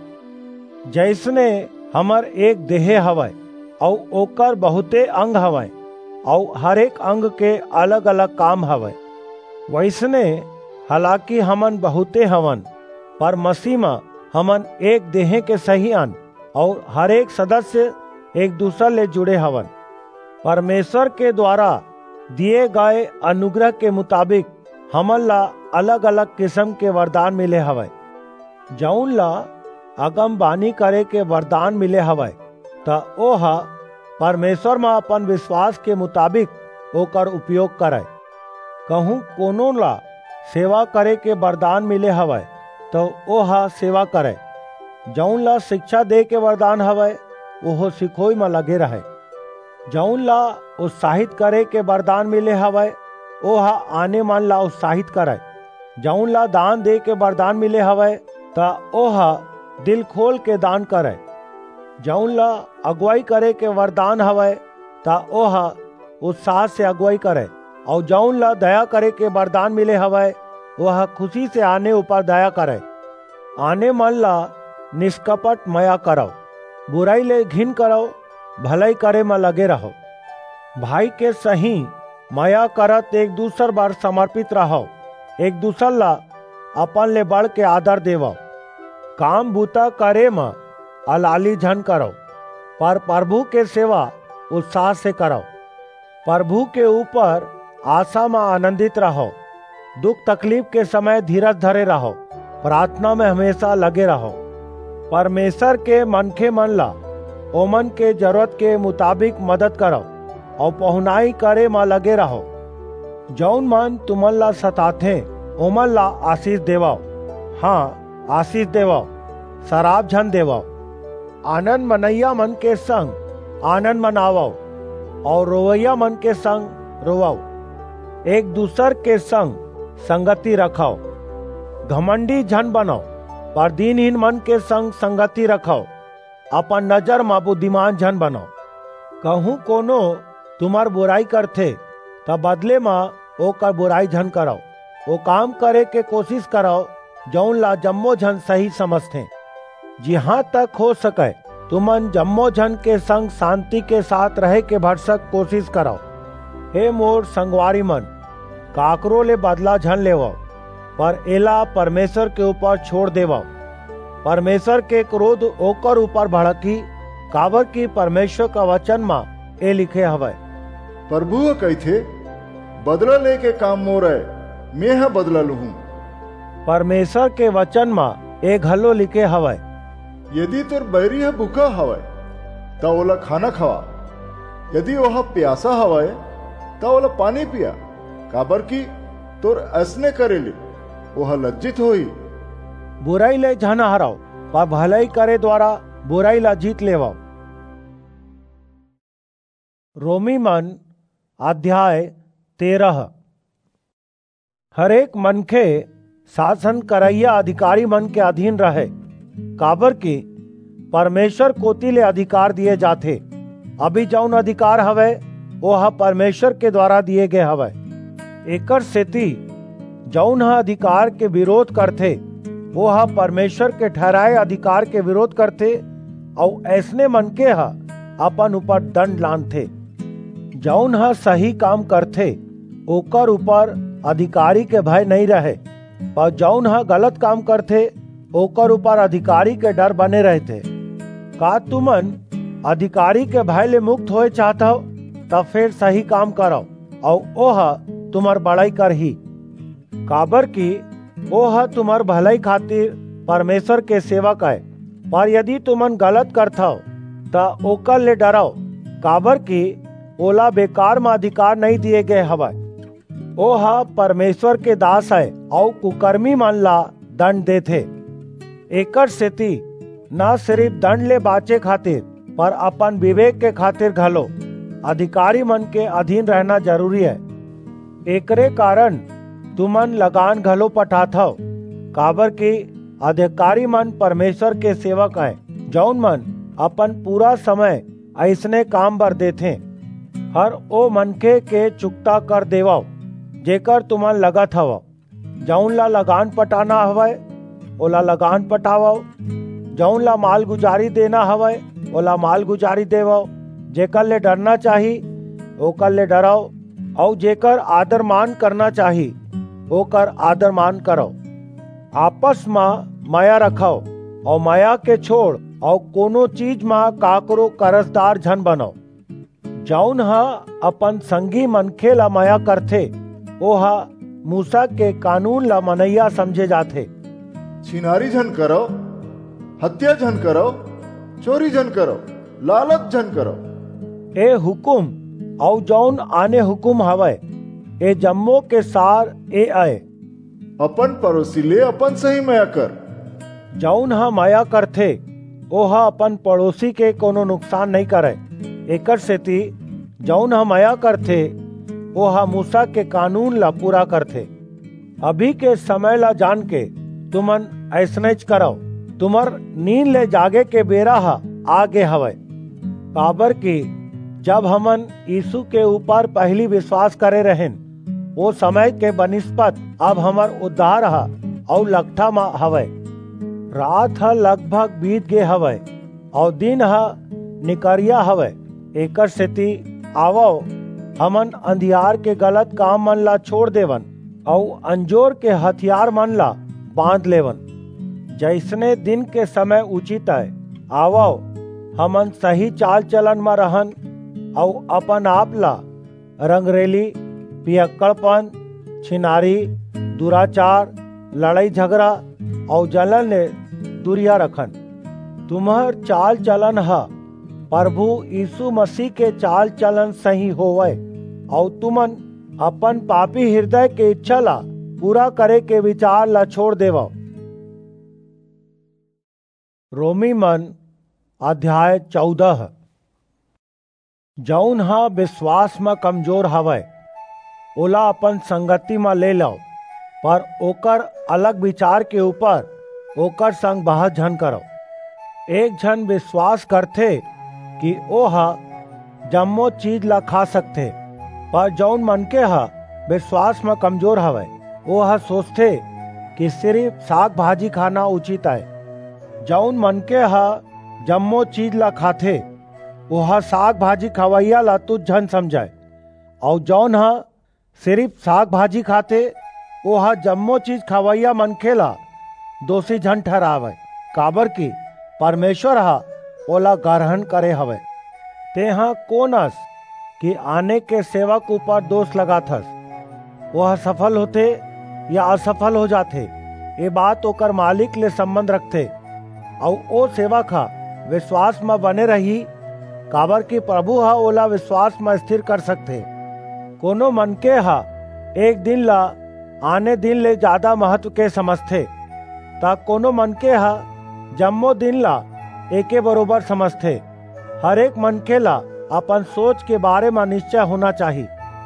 जैसने हमर एक देह हवै और ओकर बहुते अंग हवै और हर एक अंग के अलग अलग काम हवै, वैसने हालांकि हमन बहुते हवन, पर मसीह में हमन एक देह के सही अन और हर एक सदस्य एक दूसरे ले जुड़े हवन। परमेश्वर के द्वारा दिए गए अनुग्रह के मुताबिक हमन ला अलग अलग किस्म के वरदान मिले हवै। जौन ला अगम बानी करे के वरदान मिले हवै त ओहा परमेश्वर में अपन विश्वास के मुताबिक ओकर उपयोग करे। कहूँ कोनो ला सेवा करे के वरदान मिले हवै तो ओहा सेवा करे। जौन ला शिक्षा दे के वरदान हवै ओहो सिखोई में लगे रहे। जौन ला उत्साहित करे के वरदान मिले हवै ओहा आने मन ला उत्साहित करे जौन ला दान दे के वरदान मिले हवय ता ओहा दिल खोल के दान करे। जौन ला अगुवाई करे के वरदान हवय ता ओहा उत्साह से अगुवाई करे। और जौन ला दया करे के वरदान मिले हवय वह खुशी से आने ऊपर दया करे। आने मन ला निष्कपट मया करो, बुराई ले घिन करो, भलाई करे में लगे रहो। भाई के सही मया करत एक दूसर बार समर्पित रहो, एक दूसर ला अपन ले बढ़ के आदर देवो। काम बूता करे में अलाली झन करो, पर प्रभु के सेवा उत्साह से करो। प्रभु के ऊपर आशा में आनंदित रहो, दुख तकलीफ के समय धीरज धरे रहो, प्रार्थना में हमेशा लगे रहो। परमेश्वर के मनखे मन ला ओमन के जरूरत के मुताबिक मदद करो और पहुनाई करे में लगे रहो। जौन मन तुमन ला सताथे ओमन ला आशीष देवाओ, हाँ आशीष देवाओ, शराब झन देवाओ। आनंद मनैया मन के संग आनंद मनावो और रोवैया मन के संग रोवाओ। एक दूसर के संग संगति रखाओ। घमंडी झन बनो, पर दीनहीन मन के संग संगति रखाओ। अपन नजर में बुद्धिमान झन बनो। कहूँ कोनो तुम्हार बुराई करथे तब बदले में ओकर बुराई झन करो। वो काम करे के कोशिश करो जौन ला जम्मो झन सही समझते। जहाँ तक हो सके तुमन जम्मो झन के संग शांति के साथ रहे के भरसक कोशिश करो। हे मोर संगवारी मन, काकरो ले बदला झन लेवो, पर एला परमेश्वर के ऊपर छोड़ देवो। परमेश्वर के क्रोध ओकर ऊपर भड़की, काबर की परमेश्वर का वचन में ए लिखे हवय। प्रभु कहथे बदला लेके काम मोर है, मैं हा बदला लूँ। परमेश्वर के वचन में ए घलो लिखे हवय। यदि तोर बैरी है भूखा हवय ता ओला खाना खवा, यदि वह प्यासा हवय ता ओला पानी पिया, काबर की तोर ऐसने करेली वह लज्जित होई। बुराई ले झन हराओ, पर भलाई करे द्वारा बुराई ला जीत लेवाओ। रोमी मन अध्याय तेरह। हरेक मनखे शासन करैया अधिकारी मन के अधीन रहे, काबर की परमेश्वर कोती ले अधिकार दिए जाथे। अभी जौन अधिकार हवे वह परमेश्वर के द्वारा दिए गए हवे। एकर सेती जौन ह अधिकार के विरोध करथे वह परमेश्वर के ठहराए अधिकार के विरोध करथे और ऐसने मनके ह अपन ऊपर दंड लानथे। जौन ह सही काम करथे ओकर ऊपर अधिकारी के भय नहीं रहे, और जौन ह गलत काम करथे ओकर ऊपर अधिकारी के डर बने रहते। का तुमन अधिकारी के भय ले मुक्त होए चाहत हो तब फिर सही काम करो और ओह तुम्हार बड़ाई करही, काबर की ओह तुम्हार भलाई खातिर परमेश्वर के सेवक है। पर यदि तुमन गलत करत हो ता ओकर ले डरो, काबर की ओला बेकार में अधिकार नहीं दिए गए हवय। ओह परमेश्वर के दास है और कुकर्मी मन ला दंड देथे। एकर सेती न सिर्फ दंड ले बाचे खातिर पर अपन विवेक के खातिर घलो अधिकारी मन के अधीन रहना जरूरी है। एकरे कारण तुमन लगान घलो पठात हो, काबर की अधिकारी मन परमेश्वर के सेवक हैं, जौन मन अपन पूरा समय ऐसने काम बर देथे। हर ओ मनखे के चुकता कर देवो जेकर तुमन लगत हवो। जौन ला लगान पटाना हवय ओला लगान पटावो, जौन ला माल गुजारी देना हवय ओला माल गुजारी देवो। जेकर ले डरना चाही ओकर ले डरो, और जेकर आदर मान करना चाही ओकर आदर मान करो। आपस में माया रखो और माया के छोड़ और कोनो चीज में काकरो करजदार झन बनो। जौन हा अपन संगी मनखे ला माया करथे ओहा मूसा के कानून ला मनैया समझे जाथे। छिनारी झन करो, हत्या झन करो, चोरी झन करो, लालच झन करो। ए हुकुम और जौन आने हुकुम हवय ए जम्मो के सार ए आए। अपन पड़ोसी ले अपन सही माया कर। जौन हा माया करथे ओहा अपन पड़ोसी के कोनो नुकसान नहीं करे। एकर सेती जौन हा माया करथे ओहा मूसा के कानून ला पूरा करथे। अभी के समय ला जान के तुमन ऐसनेच करो। तुमर नींद ले जागे के बेरा हा आगे हवे। काबर की जब हमन यीशु के ऊपर पहली विश्वास करे रहेन, वो समय के बनिस्पत अब हमर उद्धार हा और लखठा मा हवे। रात हा लगभग बीत गे हवे और दिन हा निकरिया हवे। एकर सेती आवो हमन अंधियार के गलत काम मन ला छोड़ देवन और अंजोर के हथियार मन ला बांध लेवन। जैसने दिन के समय उचित है, आवो हमन सही चाल चलन में रहन और अपन आप ला रंगरेली, पियक्कड़पन, छिनारी, दुराचार, लड़ाई झगड़ा और जलन ने दूरिया रखन। तुम्हार चाल चलन हा प्रभु यीशु मसीह के चाल चलन सही होवे और तुमन अपन पापी हृदय के इच्छा ला पूरा करे के विचार ला छोड़ देवा। रोमी मन अध्याय चौदह। जौन हा विश्वास में कमजोर हवे ओला अपन संगति में ले लो, पर ओकर अलग विचार के ऊपर ओकर संग बहस झन करो। एक झन विश्वास करथे कि ओहा जम्मो चीज ला खा सकथे, पर जौन मनके हा विश्वास में कमजोर हवे ओहा सोचथे कि सिर्फ साग भाजी खाना उचित है। जौन मनके हा जम्मो चीज ला खाथे ओहा साग भाजी खवैया ला तुझ झन समझाए, और जौन हा सिर्फ साग भाजी खाते ओहा जम्मो चीज खवैया मनखे ला दोषी झन ठहरावे। काबर की परमेश्वर हा ओला ग्रहण करे हवे। तेहा कोनस कि आने के सेवक ऊपर दोष लगाथस, वह सफल होते या असफल हो जाते, ये बात ओकर मालिक ले संबंध रखते और ओ सेवक हा विश्वास में बने रही। काबर की प्रभु हा ओला विश्वास में स्थिर कर सकते। कोनो मनके हा एक दिन ला आने दिन ले ज्यादा महत्व के समझते, ता कोनो मनके हा जम्मो दिन ला एके बरोबर समझते। हर एक मनके ला अपन सोच के बारे में निश्चय होना चाहिए।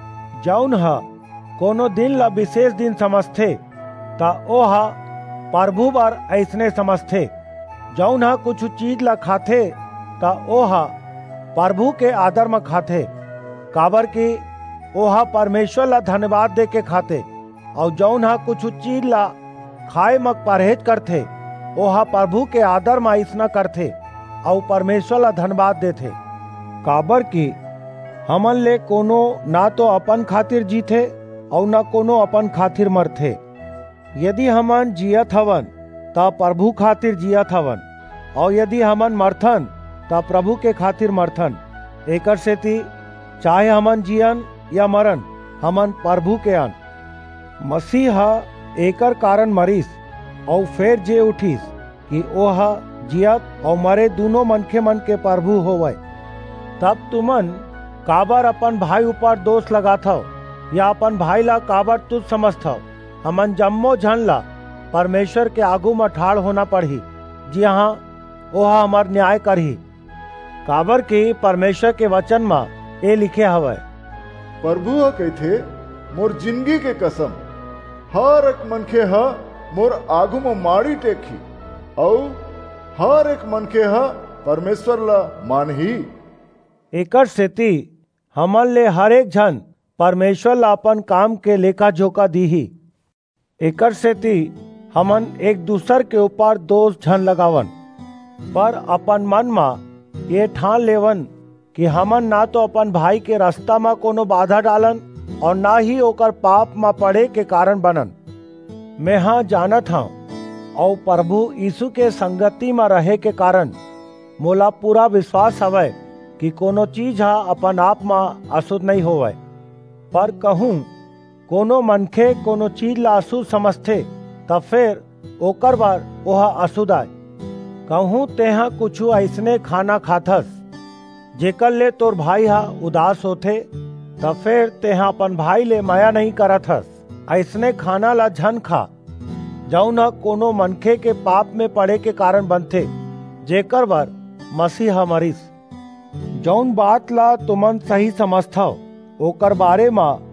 जौन हा कोनो दिन ला विशेष दिन समझते ता ओहा प्रभु बार ऐसने समझते। जौन हा कुछ चीज ला खाते ता ओहा प्रभु के आदर में खाते। काबर की ओहा परमेश्वर ला धन्यवाद दे के खाते, और जौन हा कुछ चीज ला खाए मक परहेज करते ओहा प्रभु के आदर में ऐसना करते और परमेश्वर ला धन्यवाद देते। काबर की हमन ले कोनो ना तो अपन खातिर जीते और ना कोनो अपन खातिर मरथे। यदि हमन जियत हवन ता प्रभु खातिर जियत हवन, और यदि हमन मरथन ता प्रभु के खातिर मरथन। एकर सेती चाहे हमन जियन या मरन, हमन प्रभु के अन। मसीह एकर कारण मरीस और फिर जे उठीस कि ओहा जियत और मरे दोनों मनखे मन के प्रभु होवे। तब तुमन काबर अपन भाई ऊपर दोष लगात हो या अपन भाई ला काबर तुझ समझत हो। हमन जम्मो झन ला परमेश्वर के आगू में ठाड़ होना पड़ही, जी हाँ ओहा हमार न्याय करही। काबर की परमेश्वर के वचन में ए लिखे हवे, प्रभु हा कहथे मोर जिंदगी के कसम, हर एक मनखे हा मोर आगू में माड़ी टेकी और हर एक मनखे हा परमेश्वर ला मानही। एकर सेती हमन ले हर एक झन परमेश्वर ला अपन काम के लेखा जोखा दीही। एकर सेती हमन एक दूसर के ऊपर दोष झन लगावन, पर अपन मन में ये ठान लेवन कि हमन ना तो अपन भाई के रास्ता में कोनो बाधा डालन और ना ही ओकर पाप में पड़े के कारण बनन। मैं हाँ जानत हूँ और प्रभु यीशु के संगति में रहे के कारण मोला पूरा विश्वास हवे कि कोनो चीज हा अपन आप में अशुद्ध नहीं होवे। पर कहूँ कोनो मनखे कोनो चीज ला अशुद्ध समझते तब फिर ओकर बार ओहा अशुद्ध आए। कहूँ तेहा कुछ ऐसने खाना खाथस जेकर ले तोर भाई हा उदास होथे, तब फिर तेहा अपन भाई ले माया नहीं करथस। ऐसने खाना ला झन खा जौन हा कोनो मनखे के पाप में पड़े के कारण बनथे, जेकर बर मसीह मरीस। जौन बात ला तुमन सही समझथव ओकर बारे में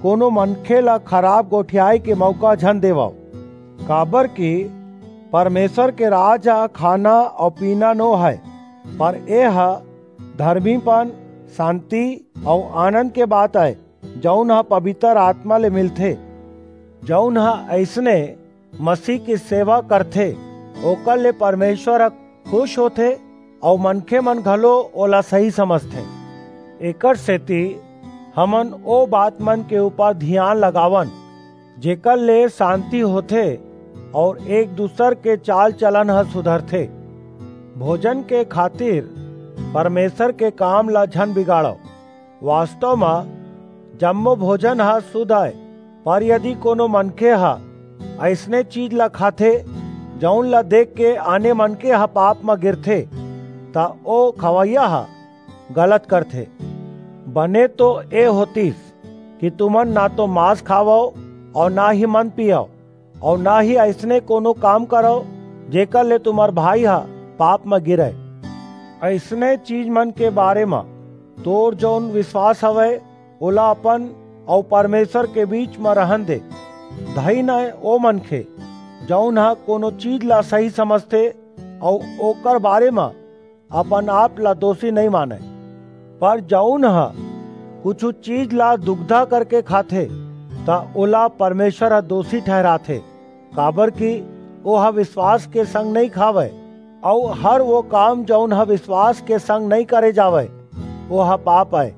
कोनो मनखे ला खराब गोठियाई के मौका झन देवाओ। काबर की परमेश्वर के राज खाना और पीना नो है, पर यह धर्मीपन, शांति और आनंद के बात है जौन हा पवित्र आत्मा ले मिलथे। जौन हा ऐसने मसीह की सेवा करथे ओकर ले परमेश्वर खुश होथे और मनखे मन घलो ओला सही समझथे। एकर सेती हमन ओ बात मन के ऊपर ध्यान लगावन जेकर ले शांति होथे और एक दूसर के चाल चलन ह सुधरथे। भोजन के खातिर परमेश्वर के काम ला झन बिगाड़ो। वास्तव में जम्मो भोजन हा शुद्ध है, पर यदि कोनो मनखे हा ऐसने चीज ला खाथे जौन ला देख के आने मनखे हा पाप में गिरथे ता ओ खवैया हा गलत करथे। बने तो ए होतीस कि तुमन ना तो मांस खावो और ना ही मन पियो और ना ही ऐसने कोनो काम करो जेकर ले तुम्हार भाई हा पाप में गिरे। ऐसने चीज मन के बारे में तोर जौन विश्वास हवे ओला अपन और परमेश्वर के बीच में रहन दे। धई न ओ मनखे जौन हा कोनो चीज ला सही समझते और ओकर बारे में अपन आप ला दोषी नहीं माने, पर जौन हा कुछ चीज ला दुग्धा करके खाथे ता ओला परमेश्वर दोषी ठहराथे। काबर की वो हा विश्वास के संग नहीं खावे और हर वो काम जौन हा विश्वास के संग नहीं करे जावे वो हा पाप है।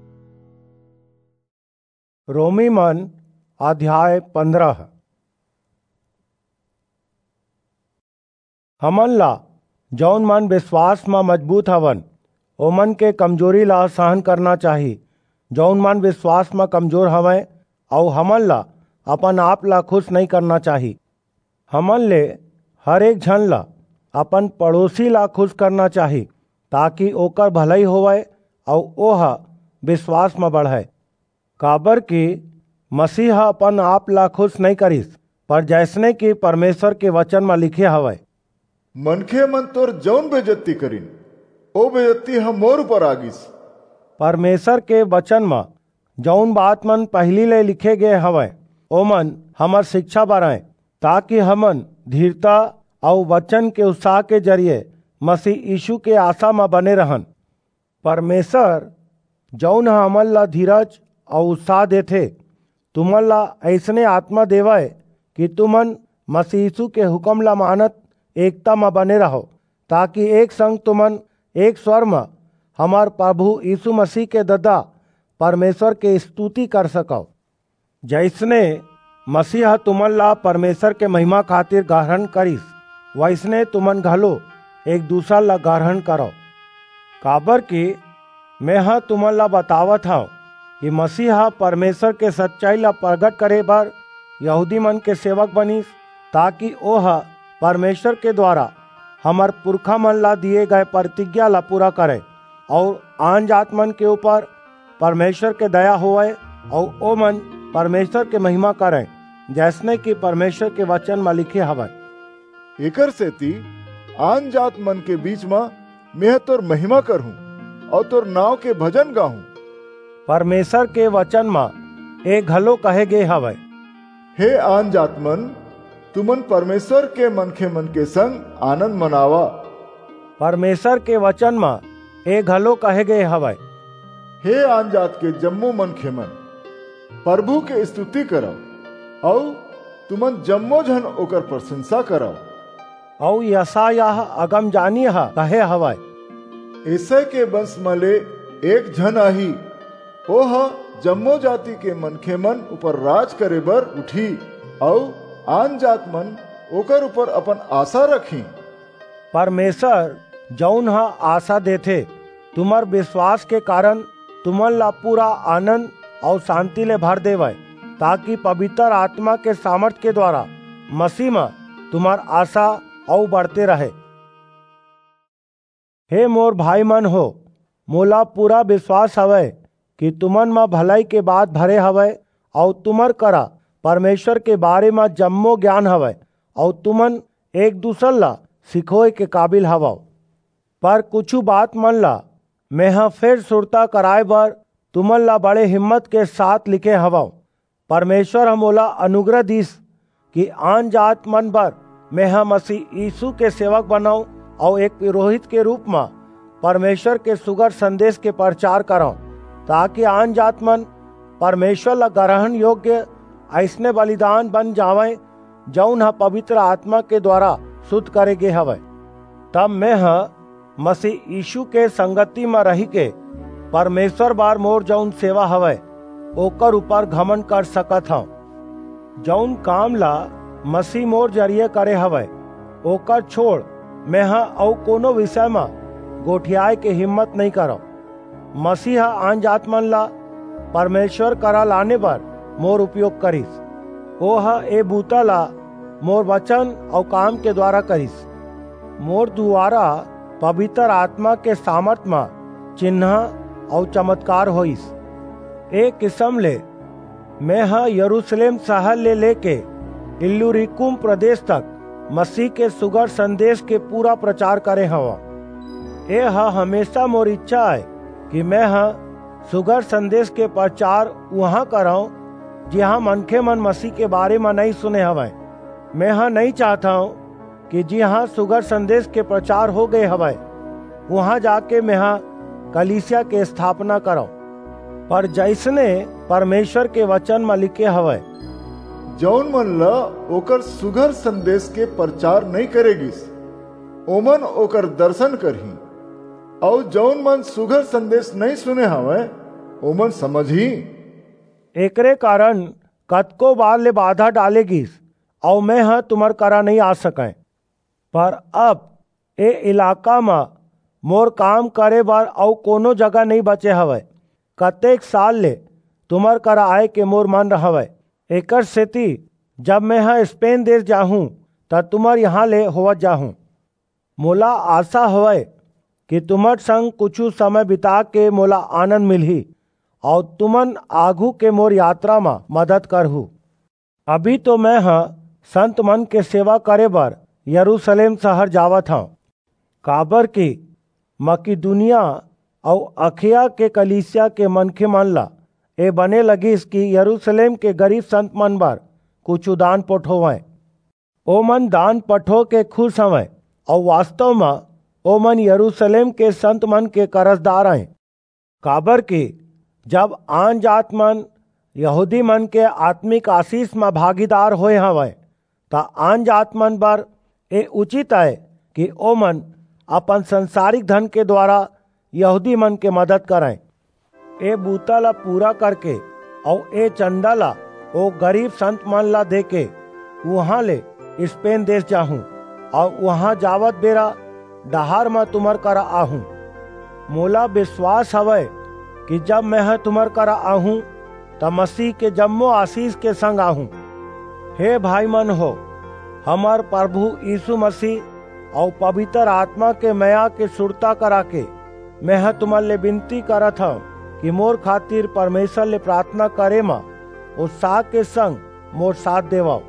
रोमी मन अध्याय पंद्रह। हमन ला जौन मन विश्वास में मजबूत हवन ओमन के कमजोरी ला सहन करना चाहिए। जौन मन विश्वास में कमजोर हवे और हमन ला अपन आप ला खुश नहीं करना चाहिए। हमन ले हर एक झन ला अपन पड़ोसी ला खुश करना चाहिए ताकि ओकर भलाई होवे और ओह विश्वास में बढ़े। काबर की मसीह अपन आप ला खुश नहीं करिस, पर जैसने कि परमेश्वर के वचन में लिखे हवे, मनखे मन तोर जौन बेजती करिन ओ बेजती हम मोर ऊपर आगिस। परमेश्वर के वचन में जौन बात मन पहली ले लिखे गए हवे ओमन हमर शिक्षा बढ़ाए ताकि हमन धीरता और वचन के उत्साह के जरिए मसीह यीशु के आशा में बने रहन। परमेश्वर जौन हमन ला धीरज और उत्साह देथे तुमन ला ऐसने आत्मा देवे कि तुमन मसीह यीशु के हुक्म ला मानत एकता में बने रहो, ताकि एक संग तुमन एक स्वर में हमार प्रभु यीशु मसीह के ददा परमेश्वर के स्तुति कर सको। जैसने मसीह तुमन ला परमेश्वर के महिमा खातिर ग्रहण करिस वैसने तुमन घलो एक दूसरा ला ग्रहण करो। काबर की मैं हाँ तुमन ला बतावत हूँ कि मसीह परमेश्वर के सच्चाई ला प्रकट करे बर यहूदी मन के सेवक बनिस ताकि ओह परमेश्वर के द्वारा हमार पुरखा मन ला दिए गए प्रतिज्ञा ला पूरा करे और आन जात मन के ऊपर परमेश्वर के दया होवे और ओ मन परमेश्वर के महिमा करे जैसने कि परमेश्वर के वचन में लिखे हवे। एकर सेती आन जात मन के बीच में मैं तोर महिमा करहूं और तोर नाव के भजन गाहूं। परमेश्वर के वचन में एक घलो कहे गए हवे, हे आन जात मन तुमन परमेश्वर के मनखे मन के संग आनंद मनावा। परमेश्वर के वचन में एक घलो कहे गए हवे, हे आन जात के जम्मो मनखे मन प्रभु के स्तुति करो और तुमन जम्मो जन ओकर प्रशंसा करो। और यशायाह अगम जानी हा कहे हवे, ऐसे के वंश मले एक जन आही ओह जम्मो जाति के मनखे मन ऊपर राज करे बर उठी और आन जात मन ओकर ऊपर अपन आशा रखी। परमेश्वर जौन हा आशा देथे तुम्हार विश्वास के कारण तुमन ला पूरा आनंद और शांति ले भर देवे, ताकि पवित्र आत्मा के सामर्थ के द्वारा मसीह में तुम्हार आशा और बढ़ते रहे। हे मोर भाई मन हो, मोला पूरा विश्वास हवे कि तुमन में भलाई के बात भरे हवे और तुमर करा परमेश्वर के बारे में जम्मो ज्ञान हवे और तुमन एक दूसर ला सिखोए के काबिल हवा। पर कुछ बात मन ला मैं हाँ फिर सुरता कराए बर तुमन ला बड़े हिम्मत के साथ लिखे हवा, परमेश्वर हमोला अनुग्रह दीस कि आन जात मन बर मैं हम मसीह यीशु के सेवक बनाऊं और एक पुरोहित के रूप में परमेश्वर के सुगर संदेश के प्रचार कराऊं, ताकि आन जात मन परमेश्वर ला ग्रहण योग्य ऐसने बलिदान बन जावें जौन ह पवित्र आत्मा के द्वारा शुद्ध करे गे हवे। तब मैं ह मसीह यीशु के संगति में रही के परमेश्वर बार मोर जौन सेवा हवे ओकर ऊपर घमंड कर सकत हूँ। जौन काम ला मसीह मोर जरिए करे हवे ओकर छोड़ मैं ह और कोनो विषय में गोठियाए के हिम्मत नहीं करो। मसीह आन जात मन ला परमेश्वर करा लाने पर मोर उपयोग करिस। ओ ह ए बूता ला मोर वचन और काम के द्वारा करिस। मोर द्वारा पवित्र आत्मा के सामर्थ में चिन्ह और चमत्कार होइस। एक किस्म ले मैं ह यरूशलेम शहर ले लेके इल्लुरिकुम प्रदेश तक मसीह के सुगर संदेश के पूरा प्रचार करे हवा। ए ह हमेशा मोर इच्छा है कि मैं ह सुगर संदेश के प्रचार वहाँ कराऊं जहाँ मनखे मन मसीह के बारे में नहीं सुने हवे। मैं ह नहीं चाहता हूँ कि जहाँ सुगर संदेश के प्रचार हो गए हवे वहाँ जाके मैं ह कलीसिया के स्थापना करो। पर जैसने परमेश्वर के वचन में लिखे हवे जौन मन ला ओकर सुगर संदेश के प्रचार नहीं करेगिस ओमन ओकर दर्शन करही, और जौन मन सुगर संदेश नहीं सुने हवे ओमन समझही। एकरे कारण कतको बार ले बाधा डालेगिस और मैं हाँ तुमर करा नहीं आ सकें। पर अब ए इलाका में मोर काम करे बार और कोनो जगह नहीं बचे हवे। कतेक साल ले तुमर करा आए के मोर मन रहवे। एकर सेती जब मैं हाँ स्पेन देश जाहूँ त तुमर यहाँ ले होवत जाहूँ। मोला आशा हवे कि तुमर संग कुछ समय बिता के मोला आनंद मिलही और तुमन आगू के मोर यात्रा में मदद करहू। अभी तो मैं हाँ संत मन के सेवा करे बर यरूशलेम शहर जावत हूँ, काबर की मकिदुनिया और अखिया के कलीसिया के मनखे मन ला ए बने लगिस कि यरूशलेम के गरीब संत मन बर कुछ दान पठोवें। ओ मन दान पठो के खुश हवें और वास्तव में ओ मन यरूशलेम के संत मन के कर्जदार हैं। काबर की जब आन जात मन यहूदी मन के आत्मिक आशीष में भागीदार होए हवें ता आन जात मन बर ए उचित है कि ओ मन अपन संसारिक धन के द्वारा यहूदी मन के मदद करें। ए बूता ला पूरा करके और ए चंदा ला ओ गरीब संत मन ला दे के वहाँ ले स्पेन देश जाहूँ और वहाँ जावत बेरा डहार में तुमर करा आहूँ। मोला विश्वास हवे कि जब मैं तुमर करा आहूँ तब मसीह के जम्मो आशीष के संग आहूँ। हे भाई मन हो, हमार प्रभु यीशु मसीह और पवित्र आत्मा के मया के सुरता करा के मैं तुमर ले विनती करत हूँ कि मोर खातिर परमेश्वर ले प्रार्थना करे मा उत्साह के संग मोर साथ देवाओ।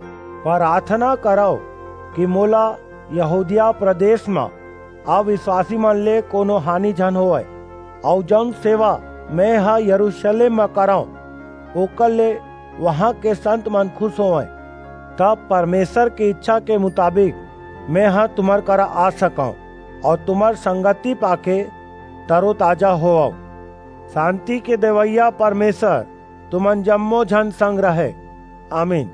प्रार्थना करो कि मोला यहूदिया प्रदेश में अविश्वासी मन ले कोनो हानि झन होए और जौन सेवा मैं हा यरूशलेम में कराऊं ओकर ले वहाँ के संत मन खुश होए। तब परमेश्वर की इच्छा के मुताबिक मैं हाँ तुम्हार करा आ सकूं और तुम्हार संगति पाके तरोताजा हो। शांति के देवैया परमेश्वर तुमन जम्मो झन संग रहे। आमीन।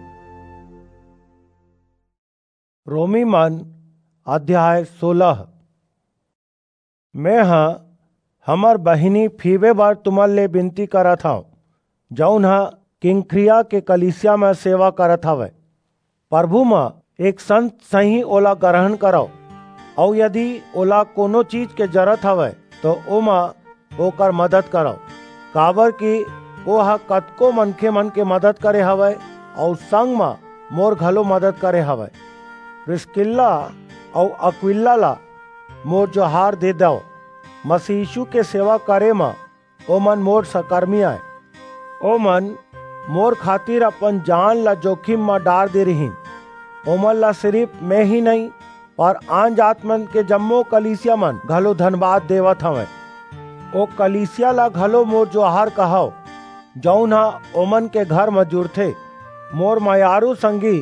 रोमी मन अध्याय सोलह। मैं हाँ हमर बहिनी फीबे बार तुमर ले विनती करत हूँ जौन हा किंक्रिया के कलीसिया में सेवा करत हवे। प्रभु में एक संत सही ओला ग्रहण करो और यदि ओला कोनो चीज के जरूरत हवे तो ओमा ओकर मदद करो। काबर की ओ हा कतको मनखे मन के मदद करे हवे और संग में मोर घलो मदद करे हवे। प्रिस्किल्ला और अक्विला ला मोर जोहार दे दो। मसीह यीशु के सेवा करे में ओ मन मोर सकर्मी आए। ओ मन मोर खातिर अपन जान ला जोखिम में डार दे रहीन। ओमन ला सिर्फ मैं ही नहीं और आन जात मन के जम्मो कलीसिया मन घलो धन्यवाद देवत हवे। ओ कलीसिया ला घलो मोर जोहार कहो। जौन हा ओमन के घर मजूर थे। मोर मयारू संगी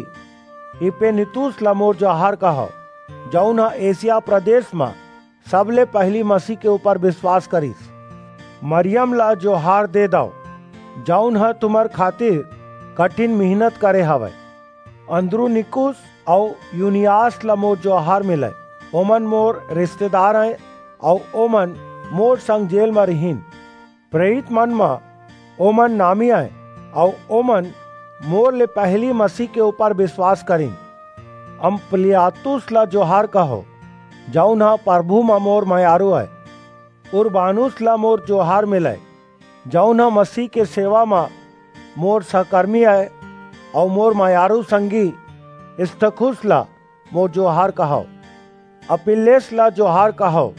इपेनितुस ला मोर जोहार कहो, जौन हा एशिया प्रदेश में सबले पहली मसीह के ऊपर विश्वास करीस। मरियम ला जोहार दे दो, जौन हा तुम्हार खातिर कठिन मेहनत करे हवे। अंद्रुनिकुस और यूनियास ला मोर जोहार मिले, ओमन मोर रिश्तेदार हैं और ओमन मोर संग जेल में रहीन। प्रेरित मन में ओमन नामी है और ओमन मोर ले पहली मसीह के ऊपर विश्वास करीन। अम्पलियातुस ला जोहार कहो, जौन हा प्रभु में मोर मयारू है। उर्बानुस ला मोर जोहार मिले, जौन हा मसीह के सेवा में मोर सहकर्मी है और मोर मयारू संगी स्टखुस ला मोर जोहार कहो। अपिल्लेस ला जोहार कहो,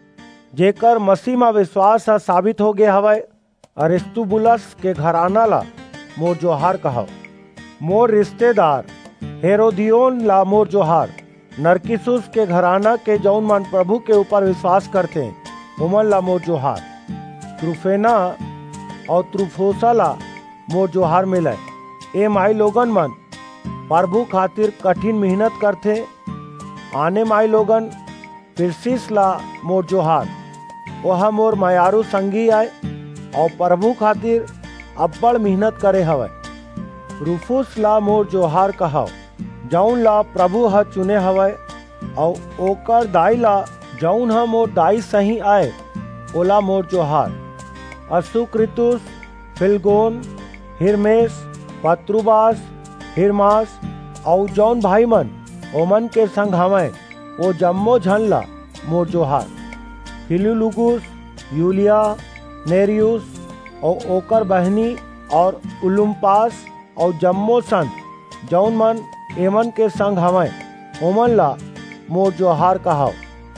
जेकर मसीह में विश्वास है साबित हो गया हवे। अरिस्तुबुलस के घराना ला मोर जोहार कहो। मोर रिश्तेदार हेरोदियोन ला मोर जोहार। नरकिसुस के घराना के जौन मन प्रभु के ऊपर विश्वास करते हैं, उमन ला मोर जोहार। त्रुफेना और त्रुफोसा ला मोर जोहार मिले। ए माई लोगन मन प्रभु खातिर कठिन मेहनत करते। आने माई लोगन पिरसिस ला मोर जोहार, वह मोर मयारू संगी आए और प्रभु खातिर अब्बड़ मेहनत करे हवे। रूफुस ला मोर जोहार कहो, जौन ला प्रभु ह चुने हवे और ओकर दाई ला जौन ह मोर दाई सही आए, ओला मोर जोहार। असुक्रितुस, फिलगोन, हिरमेस, पत्रुबास, हिरमास और जौन भाई मन ओमन के संग हवे, वो जम्मो झन ला मोर जोहार। फिलुलुगुस, यूलिया, नेरियुस और ओकर बहनी और उलुम्पास और जम्मो संत जौन मन एमन के संग हवे, ओमन ला मोर जोहार कहो।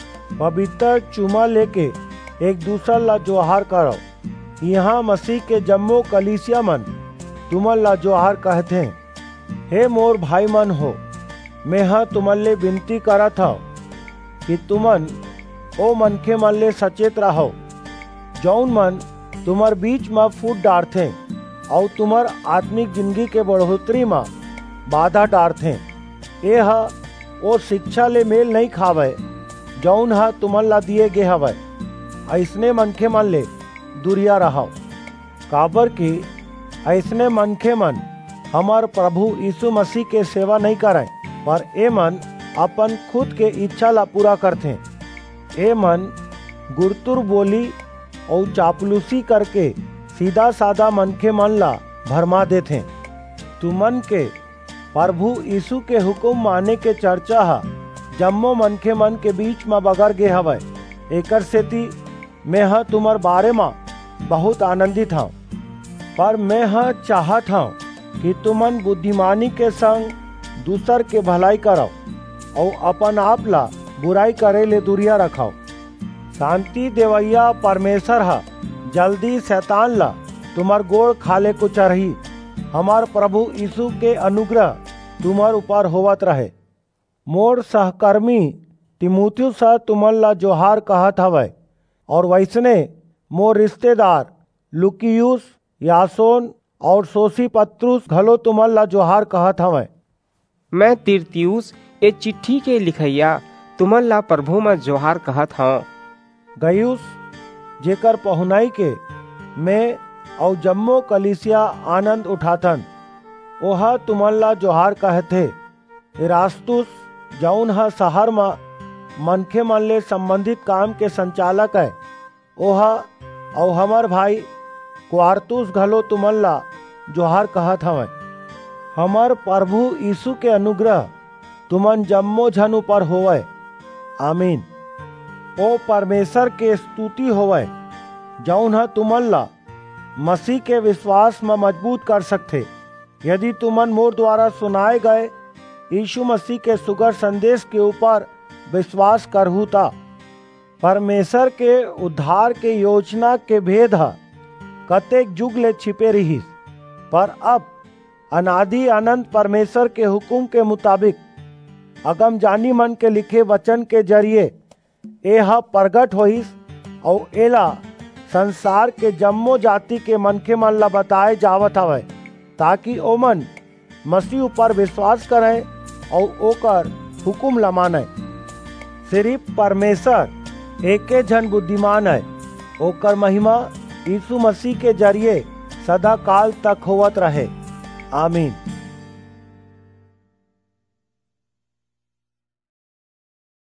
पवित्र चुमा लेके एक दूसरा ला जोहार करो। यहाँ मसीह के जम्मो कलीसिया मन तुमन ला जोहार कहते हैं। हे मोर भाई मन हो, मैं हाँ तुमन ले विनती करत हूँ कि तुमन ओ मनखे मन ले सचेत रहो, जौन मन तुम्हार बीच में फूट डारथे और तुम्हार आत्मिक जिंदगी के बढ़ोतरी में बाधा डारथे। यह वो शिक्षा ले मेल नहीं खावे, जौन हा तुमन ला दिए गे हवे। ऐसने मनखे मन ले दूरिया रहो, काबर की ऐसने मनखे मन हमार प्रभु यीशु मसीह के सेवा नहीं करें, पर ए मन अपन खुद के इच्छा ला पूरा करते। ए मन गुरतुर बोली और चापलूसी करके सीधा साधा मनखे मन ला भरमा देते। तुमन के प्रभु यीशु के हुक्म माने के चर्चा हा जम्मो मनखे मन के बीच में बगर गे हवे। एकर सेती मैं हा तुम्हार बारे में बहुत आनंदित हूँ, पर मैं हा चाहत हूँ कि तुमन बुद्धिमानी के संग दूसर के भलाई करो और अपन आप ला बुराई करे ले दूरिया रखो। शांति देवैया परमेश्वर हा जल्दी शैतान ला तुम्हार गोड़ खाले को चरही। हमार प्रभु यीशु के अनुग्रह तुम्हार ऊपर होवत रहे। मोर सहकर्मी तिमुथियुस तुमन ला जोहार कहत हवे, और वैसने मोर रिश्तेदार लुकियुस, यासोन और सोसीपत्रुस घलो तुमन ला जोहार कहत हवे। मैं तिरतियुस ए चिट्ठी के लिखैया तुमन ला प्रभु में जोहार कहत हूँ। गयुस, जेकर पहुनाई के मैं और जम्मो कलीसिया आनंद उठाथन, ओहा तुमन ला जोहार कहथे। इरास्तुस, जौन हा शहर में मनखे मन ले संबंधित काम के संचालक है, ओहा और हमार भाई क्वारतुस घलो तुमन ला जोहार कहत हवे। हमार प्रभु यीशु के अनुग्रह तुमन जम्मो झन ऊपर होवे। आमीन। ओ परमेश्वर के स्तुति होवे, जौन हा तुमन ला मसीह के विश्वास में मजबूत कर सकथे। यदि तुमन मोर द्वारा सुनाए गए यीशु मसीह के सुगर संदेश के ऊपर विश्वास करहु ता परमेश्वर के उद्धार के योजना के भेद हा कतेक जुग ले छिपे रहिस, पर अब अनादि अनंत परमेश्वर के हुकुम के मुताबिक अगम जानी मन के लिखे वचन के जरिए एहा प्रगट होइस और एला संसार के जम्मो जाति के मनखे मन ला बताए जावत हवे, ताकि ओमन मसीह पर विश्वास करें और ओकर हुकुम ला माने। सिर्फ परमेश्वर एके जन बुद्धिमान है, ओकर महिमा यीशु मसीह के जरिए सदा काल तक होवत रहे। आमीन।